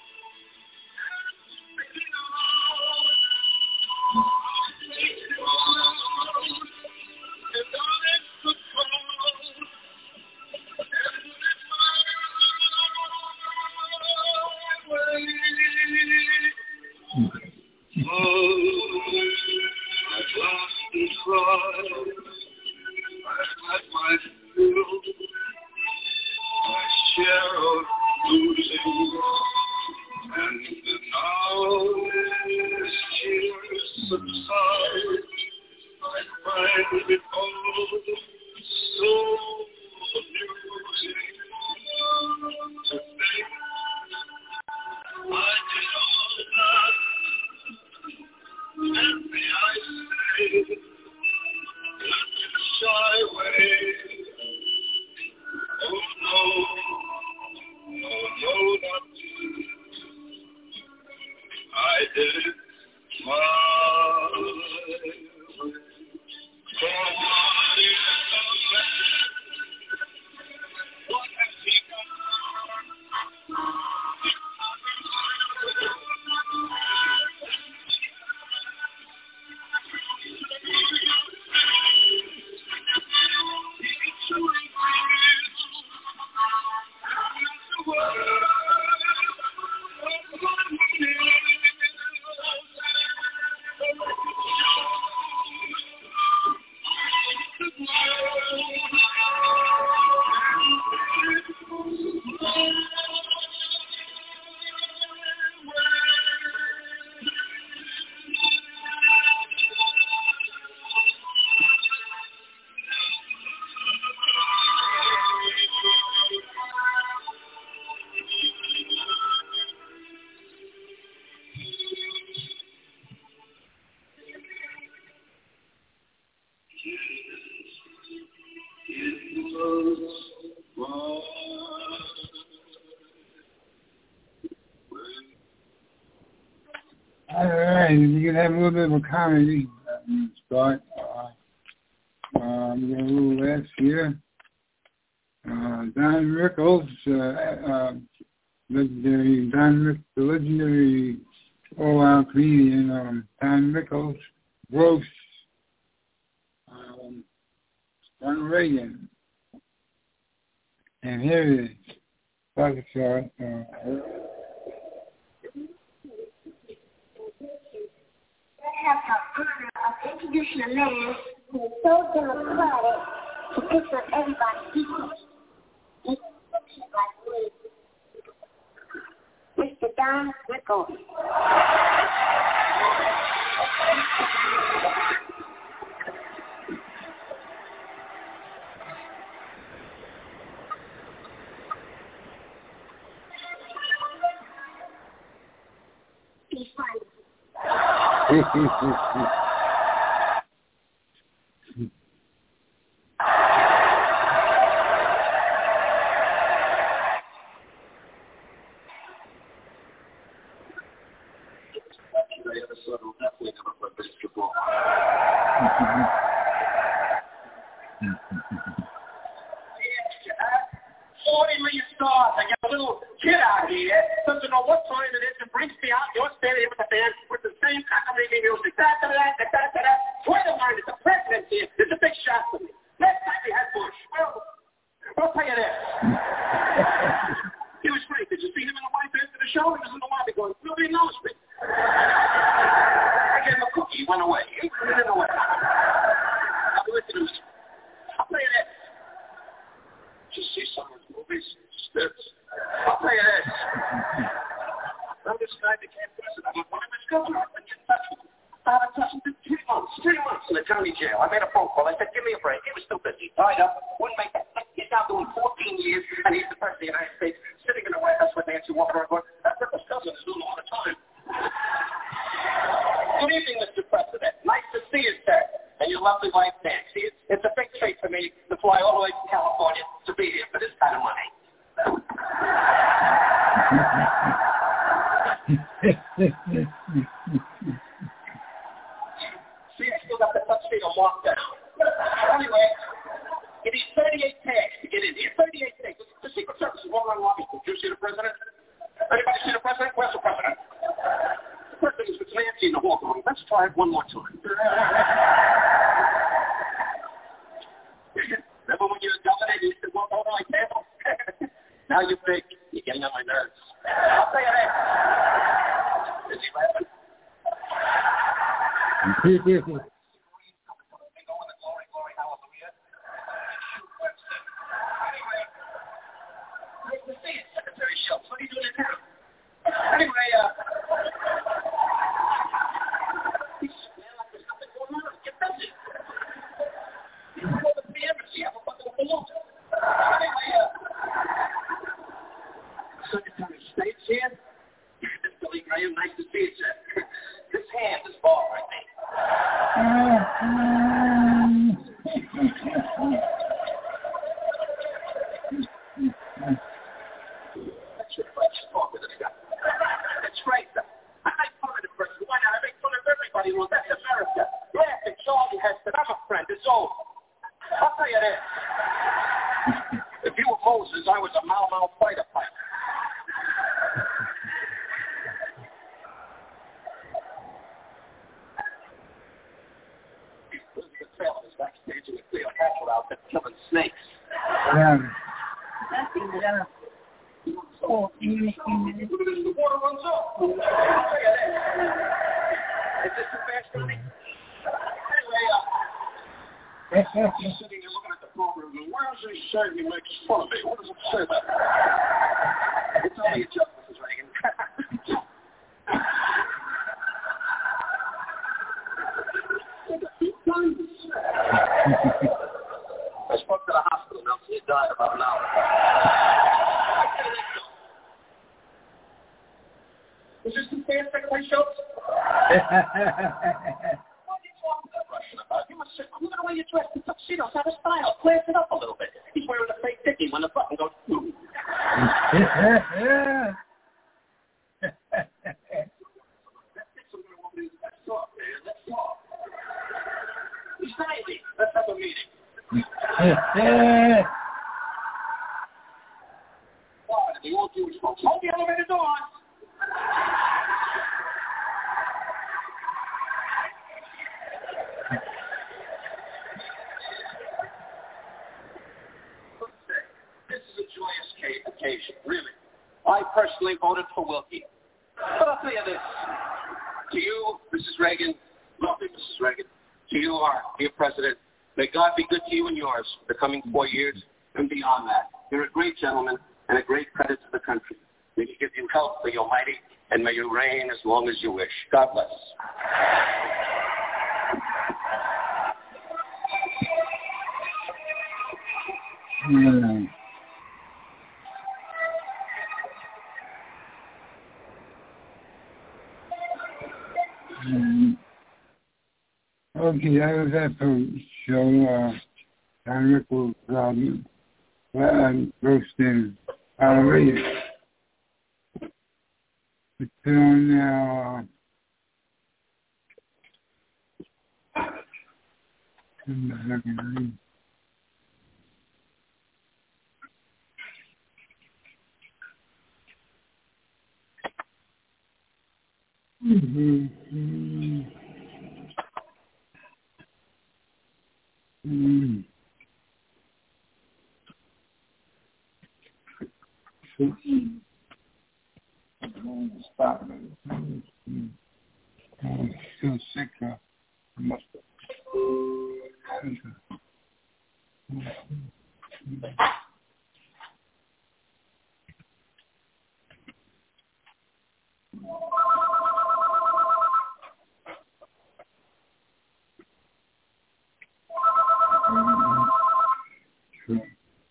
I've lost and tried. I've had my fill, my share of losing, and now as tears subside, I find it all so amusing to think I did all that. And may I say, not in a shy way. Oh no, no, no, not me. I did it my way. For what is the man? What has he done? All right, you can have a little bit of a comedy uh, start. Uh, um, a little less here. Uh, Don Rickles, uh, uh, legendary Don Rick, the legendary all-out comedian, um, Don Rickles, roast um, Ronald Reagan. And here it is. Dr. Short. Uh, I have the honor of introducing a man who is so democratic to pick on everybody equally. He's like me. Mister Don Rickles. He's funny. forty million stars. I got a little kid out here, doesn't know what time it is, and brings me out. You're standing here with the band with the same cockamamie music. Da da da da da da da. Swear to mind, it's the president here. It's a big shot for me. Last time we had Bush. Well, I'll tell you this. He was great. Did you see him in the white band for the show? He was in the lobby going, nobody knows me. I gave him a cookie. He went away. He went away. I'll listen to him. I'll tell you this. You see some of his movies, spits. I'll tell you this. I'm this guy became president. I'm one of his governor. I get in touch with him. I had to touch him for three months. Three months in the county jail. I made a phone call. I said, give me a break. He was too busy. Tied up. Wouldn't make that. He's now doing fourteen years, and he's the president of the United States, sitting in the White House with Nancy walking around going, that Rickles cousin is doing all the time. Good evening, Mister President. Nice to see you, sir. And your lovely wife, Nancy. It's, it's a big treat for me to fly all the way from California to be here for this kind of money. See, I still got the touch feet on lockdown. Anyway, it is thirty-eight tags to get in here. thirty-eight tags. The Secret Service is walking around lobby. Did you see the president? Anybody see the president? Where's the president? The president is with Nancy in the hall going, let's try it one more time. Remember when you were governor and you used to walk over like that? Now you're big. You're getting on my nerves. I'll tell you that. Is he laughing? Nice to see you, Secretary Schultz. What are you doing in town? Anyway, uh... he's man like there's nothing going on. Get busy. You can go to the embassy. Have a fucking balloon. Anyway, uh... Secretary of State's here. This Billy Graham. Nice to see you, sir. This hand is ball right there. That's your question. Talk to this guy. That's right, sir. I make fun of the person. Why not? I make fun of everybody. Well, that's America. Laugh at Charlie Heston. I'm a friend. It's over. I'll tell you this. If you were Moses, I was a Mau Mau fighter pilot. Backstage in the Cleopatra outfit killing snakes. Yeah. That's the uh, oh, English, English. The water runs off. Look at that. Is this too fast for me? Anyway, uh, he's sitting there looking at the program, and where does he say he makes fun of me? What does it say about that? It's only a joke, Missus Reagan. I spoke to the hospital now. He died about an hour. Is this too fast, Secretary Schultz? What are you talking to that Russian about? You must sit. Look at the way you're dressed. The tuxedos have a style. Class it up a little bit. He's wearing a fake dickie when the button goes through. Let's get some crazy. Let's have a meeting. What? They won't do it, folks. Hold the elevator door. This is a joyous occasion, really. I personally voted for Wilkie. But I'll tell you this. To you, Missus Reagan, lovely Missus Reagan, to you, our dear President, may God be good to you and yours for the coming four years and beyond that. You're a great gentleman and a great credit to the country. May He give you health for your mighty, and may you reign as long as you wish. God bless. Mm. Mm. Okay, that was that for show. Uh, Don Rickles, um, and roasting Hallelujah. It's on now. Uh, Mm-hmm. Mm-hmm. Stop it. Mm-hmm. I'm still sick. Uh, I must have. Sure.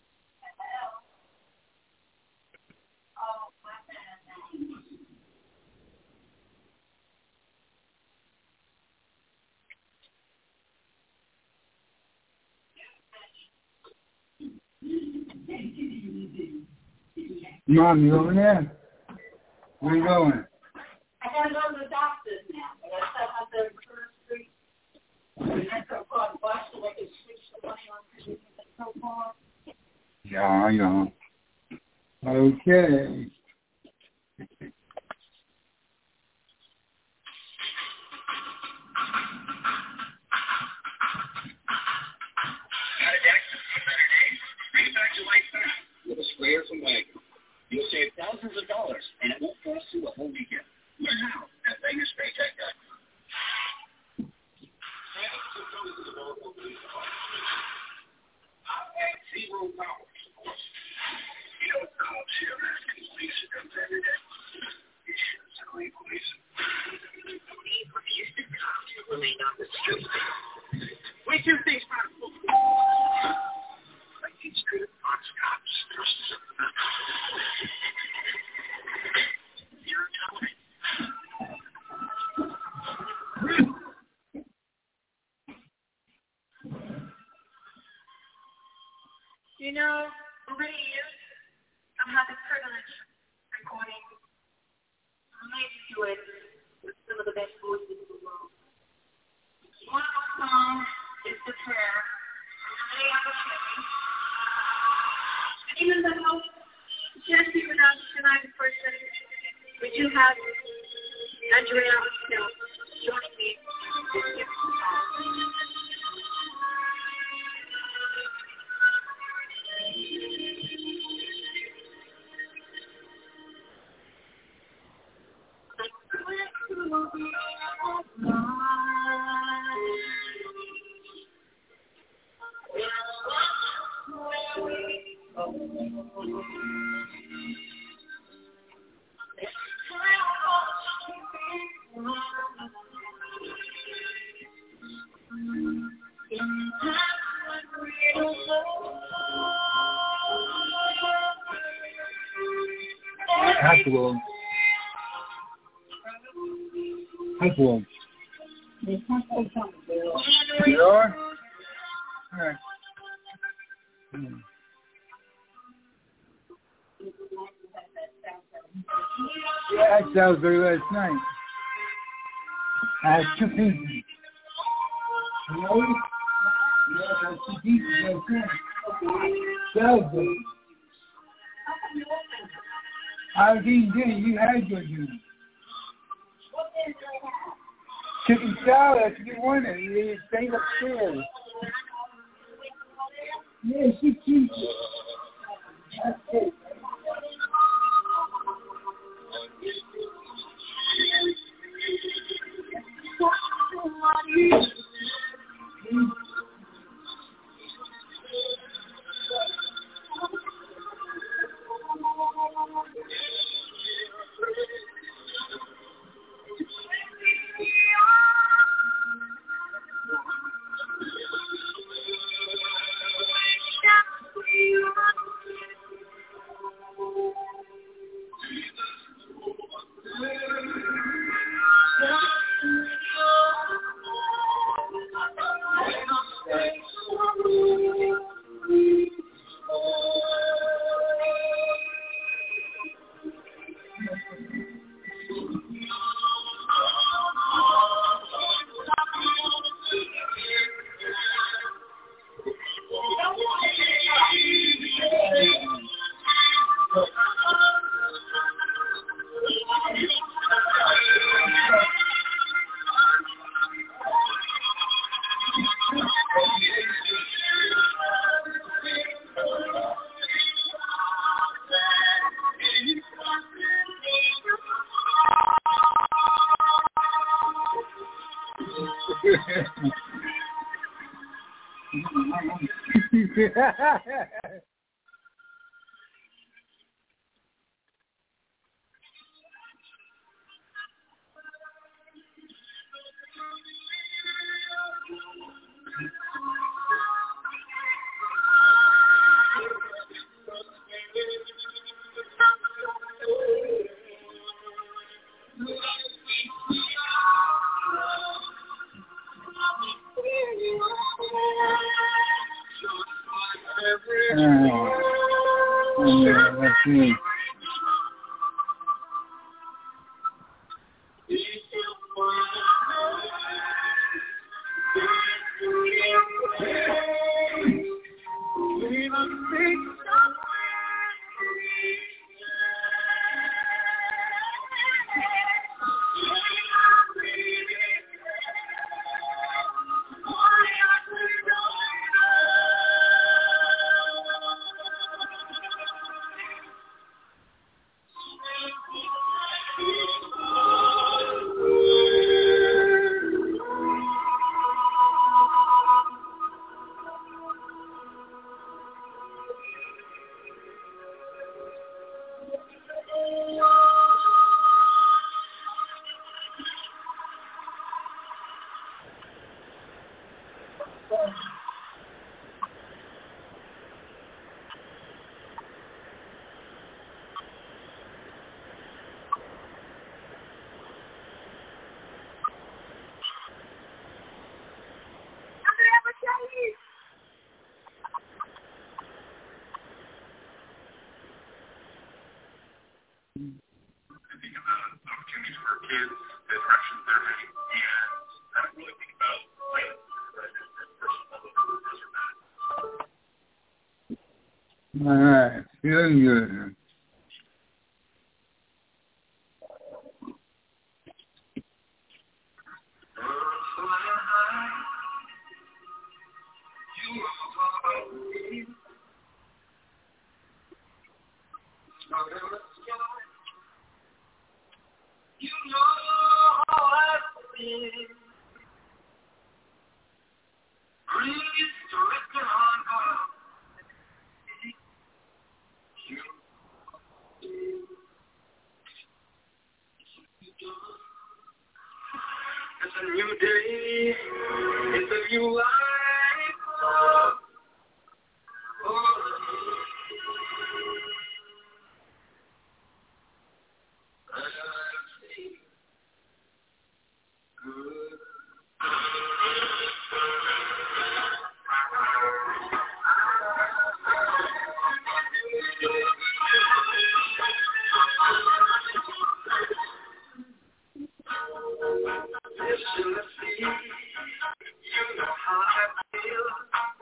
Mom, you over there? Where you going? I gotta go to the doctor's now. I gotta stop out there on First Street. And that's so called the bus so I can switch the money on because it's so far. Yeah, yeah. Okay. With a sprayer from Wagner. You'll save thousands of dollars, and it won't cost you a whole weekend. Learn how at Vegas Spraytech dot com. Zero dollars, of course. You don't call Jim asking Lisa comes every day. You should call Lisa. Houston cops who remain on the street. We do things for like these good box cops. Zero tolerance. You know, over the years, I've had the privilege of recording amazing duets with some of the best voices in the world. One of those songs is The Prayer from Leon Bashir. And even though you can't be with us tonight in person, we do have Andrea Hill joining me this beautiful song. Haswell. Haswell. You are? All right. Hmm. Yeah, that sounds very last night. I had two pieces. You know, that's the deep right there. Sounds good. I didn't get it. You had your dinner. Chicken salad. That's what you wanted. You stayed upstairs. Yeah, she keeps it. That's it. All right, feeling good. You know how I feel. Breathe to it on. It's a new day. It's a new life. Oh, oh. I see good. You know how I feel.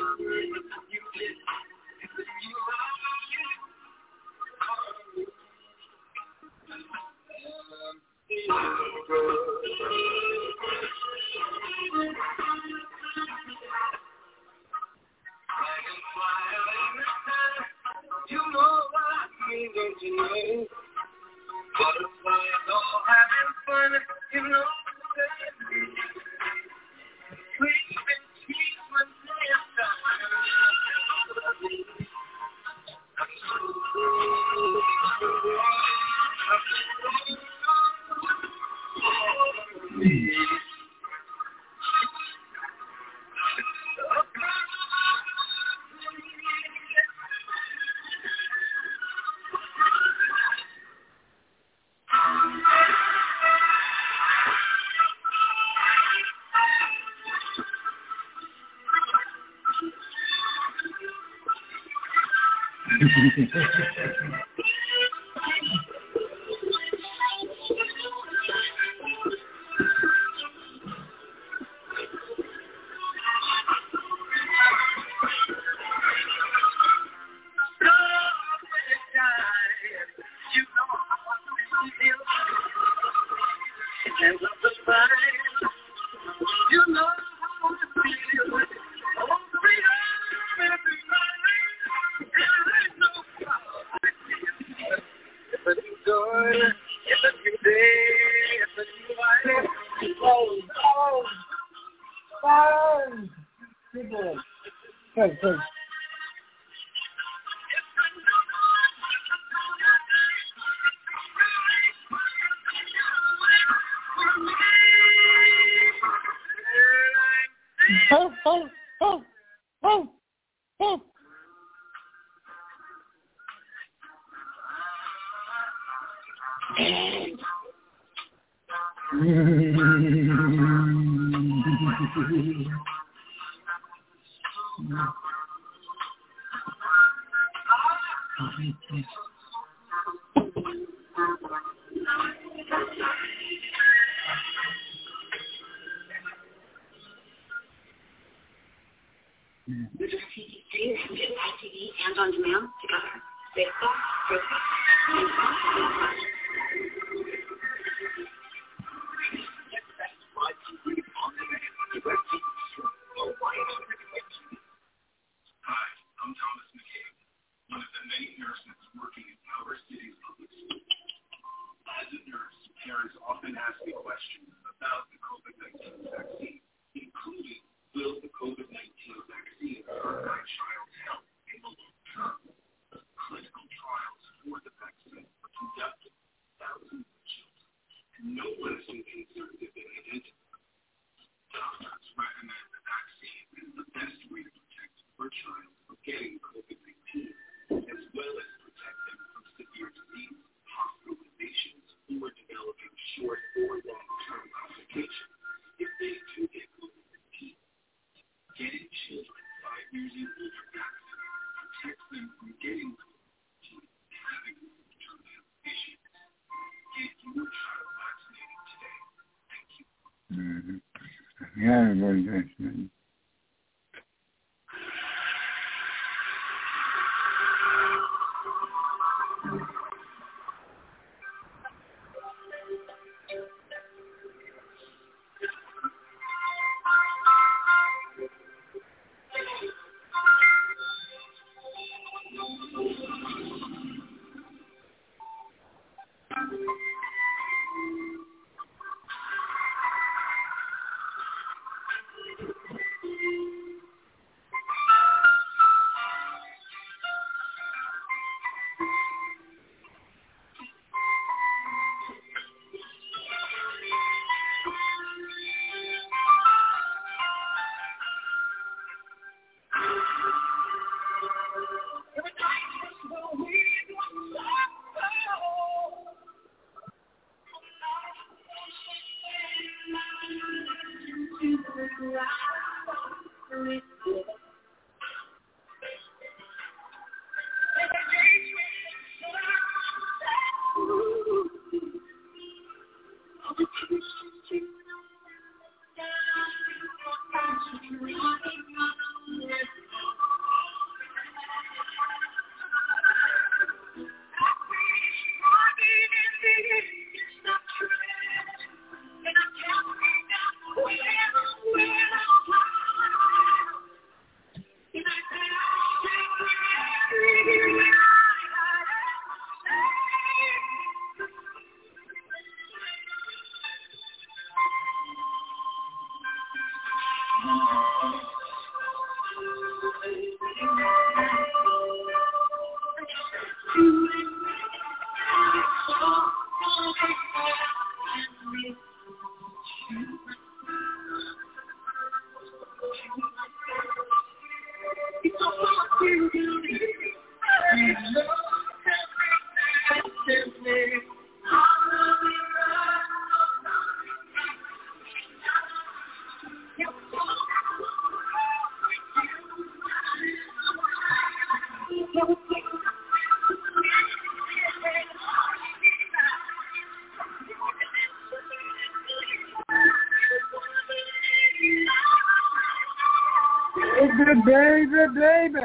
You know what I mean, don't you know? Butterflies all having fun, you know. Please and keep my Good, good. Oh, oh, oh, oh, oh. T V, I T V, and on demand together. Facebook, Hi, I'm Thomas McCabe, one of the many nurses working in Power City's public schools. As a nurse, parents often ask me questions about the COVID nineteen vaccine, including, will the COVID nineteen vaccine hurt my child's health in the long term? Clinical trials for the vaccine were conducted with thousands of children, and no one has been concerned if they identified. Doctors recommend the vaccine is the best way to protect your child from getting COVID nineteen, as well as protect them from severe disease, hospitalizations, or developing short or long-term complications if they do get COVID nineteen. Getting children five years and older vaccinated protects them from getting COVID nineteen and having long-term health issues. Get your child vaccinated today. Thank you. Mm-hmm. Yeah, everybody's vaccinated. Baby, baby.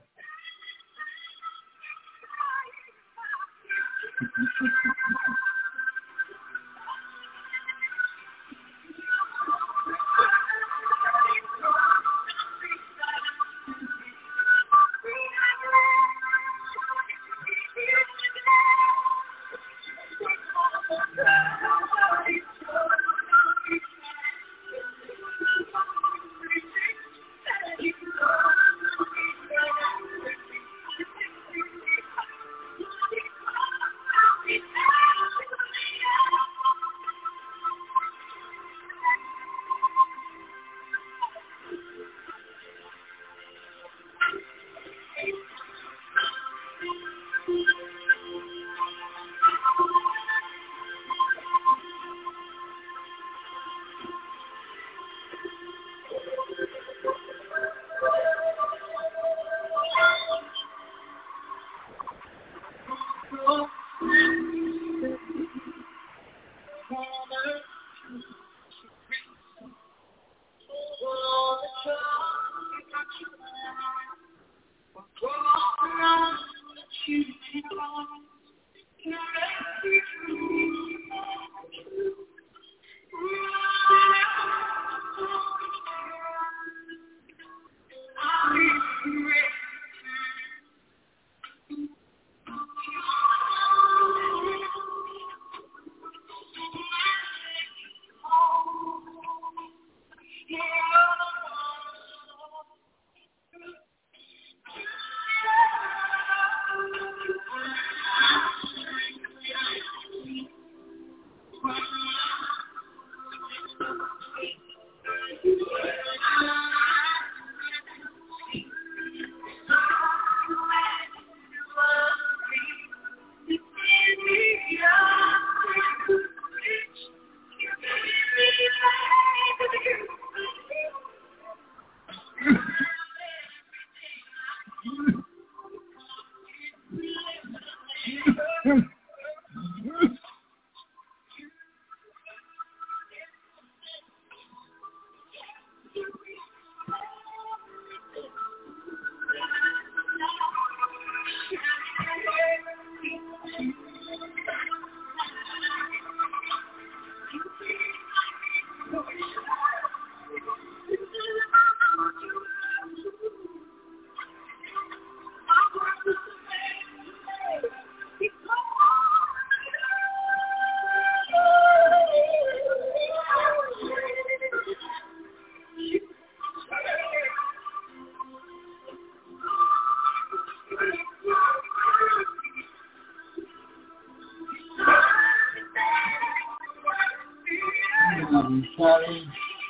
Charlie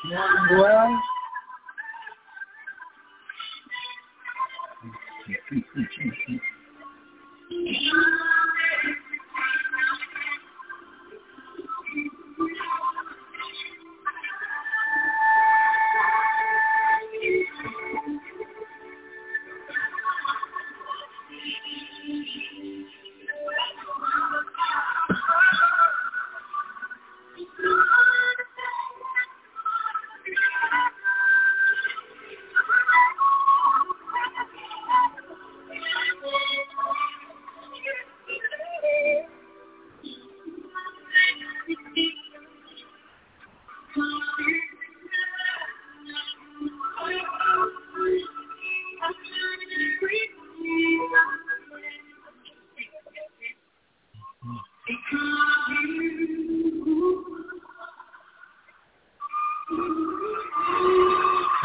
Well.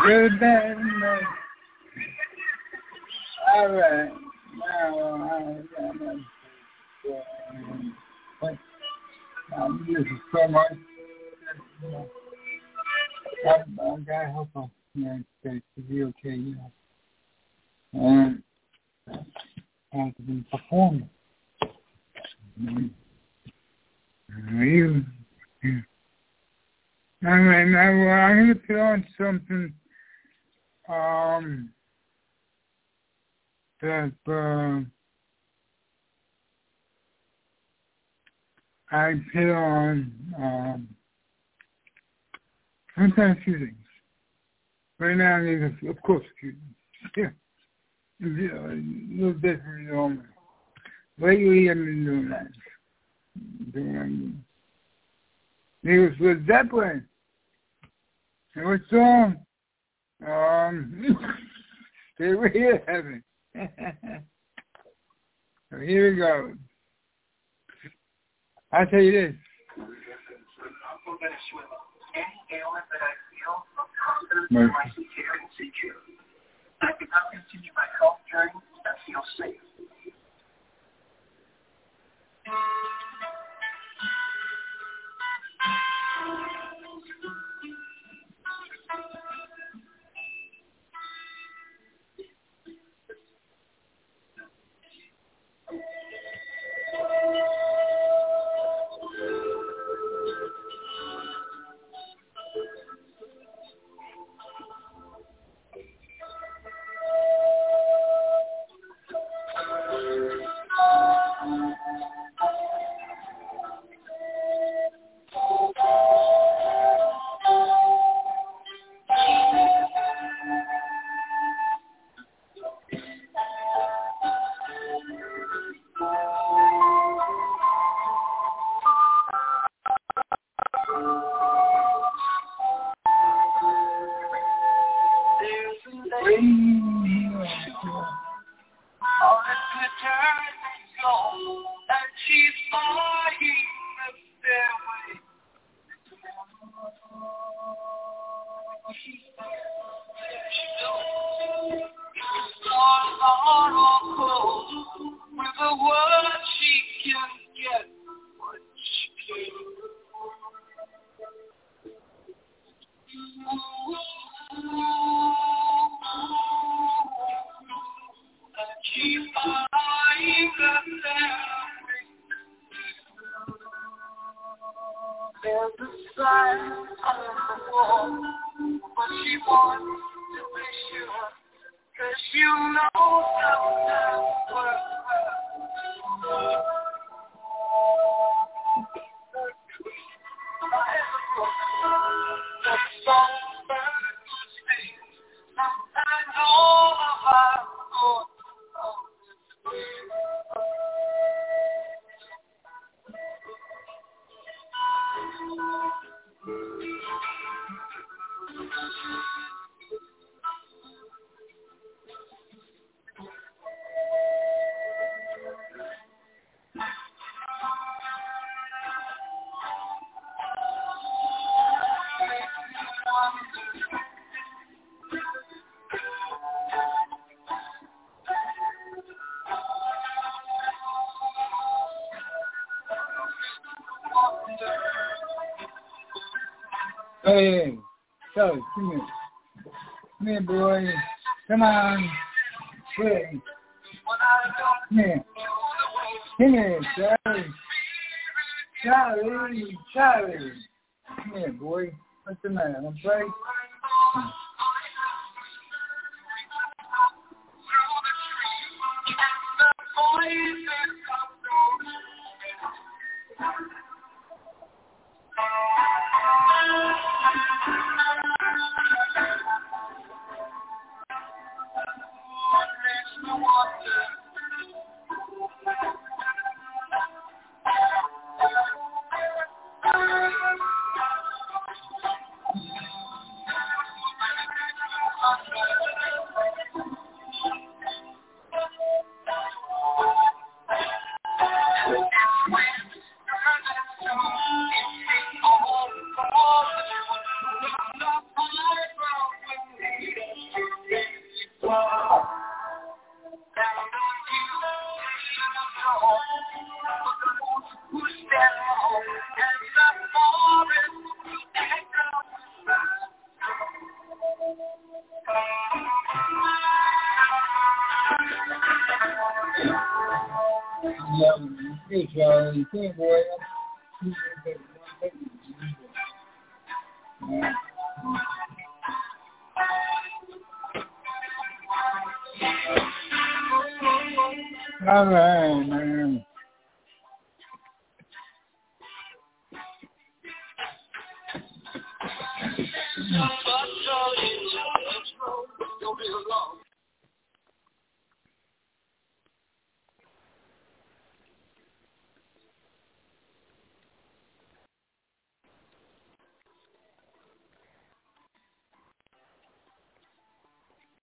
Good, bad, and night. All right. Now, um, this is so much. I, I gotta help us in the United States to be okay, you know. And I have to be performing. Mm-hmm. You, yeah. All right, now well, I'm going to put on something um, that uh, I put on, um, sometimes a few things. Right now, I mean, of course, a few things. Yeah. Yeah, a little different than normal. Lately, I've been doing that. Doing It was with Zeppelin. And what song? Um, Stay Right Here, Heaven. So here we go. I'll tell you this. Any ailment that I feel, I'm confident in my secure and secure. I cannot continue my health journey. I feel safe. Hey, Charlie, come here. Come here, boy. Come on. Hey. Come here. Come here, Charlie. Charlie, Charlie. Come here, boy. What's the matter? Want to play? Hmm. Good, Charlie. Good boy. All right, man.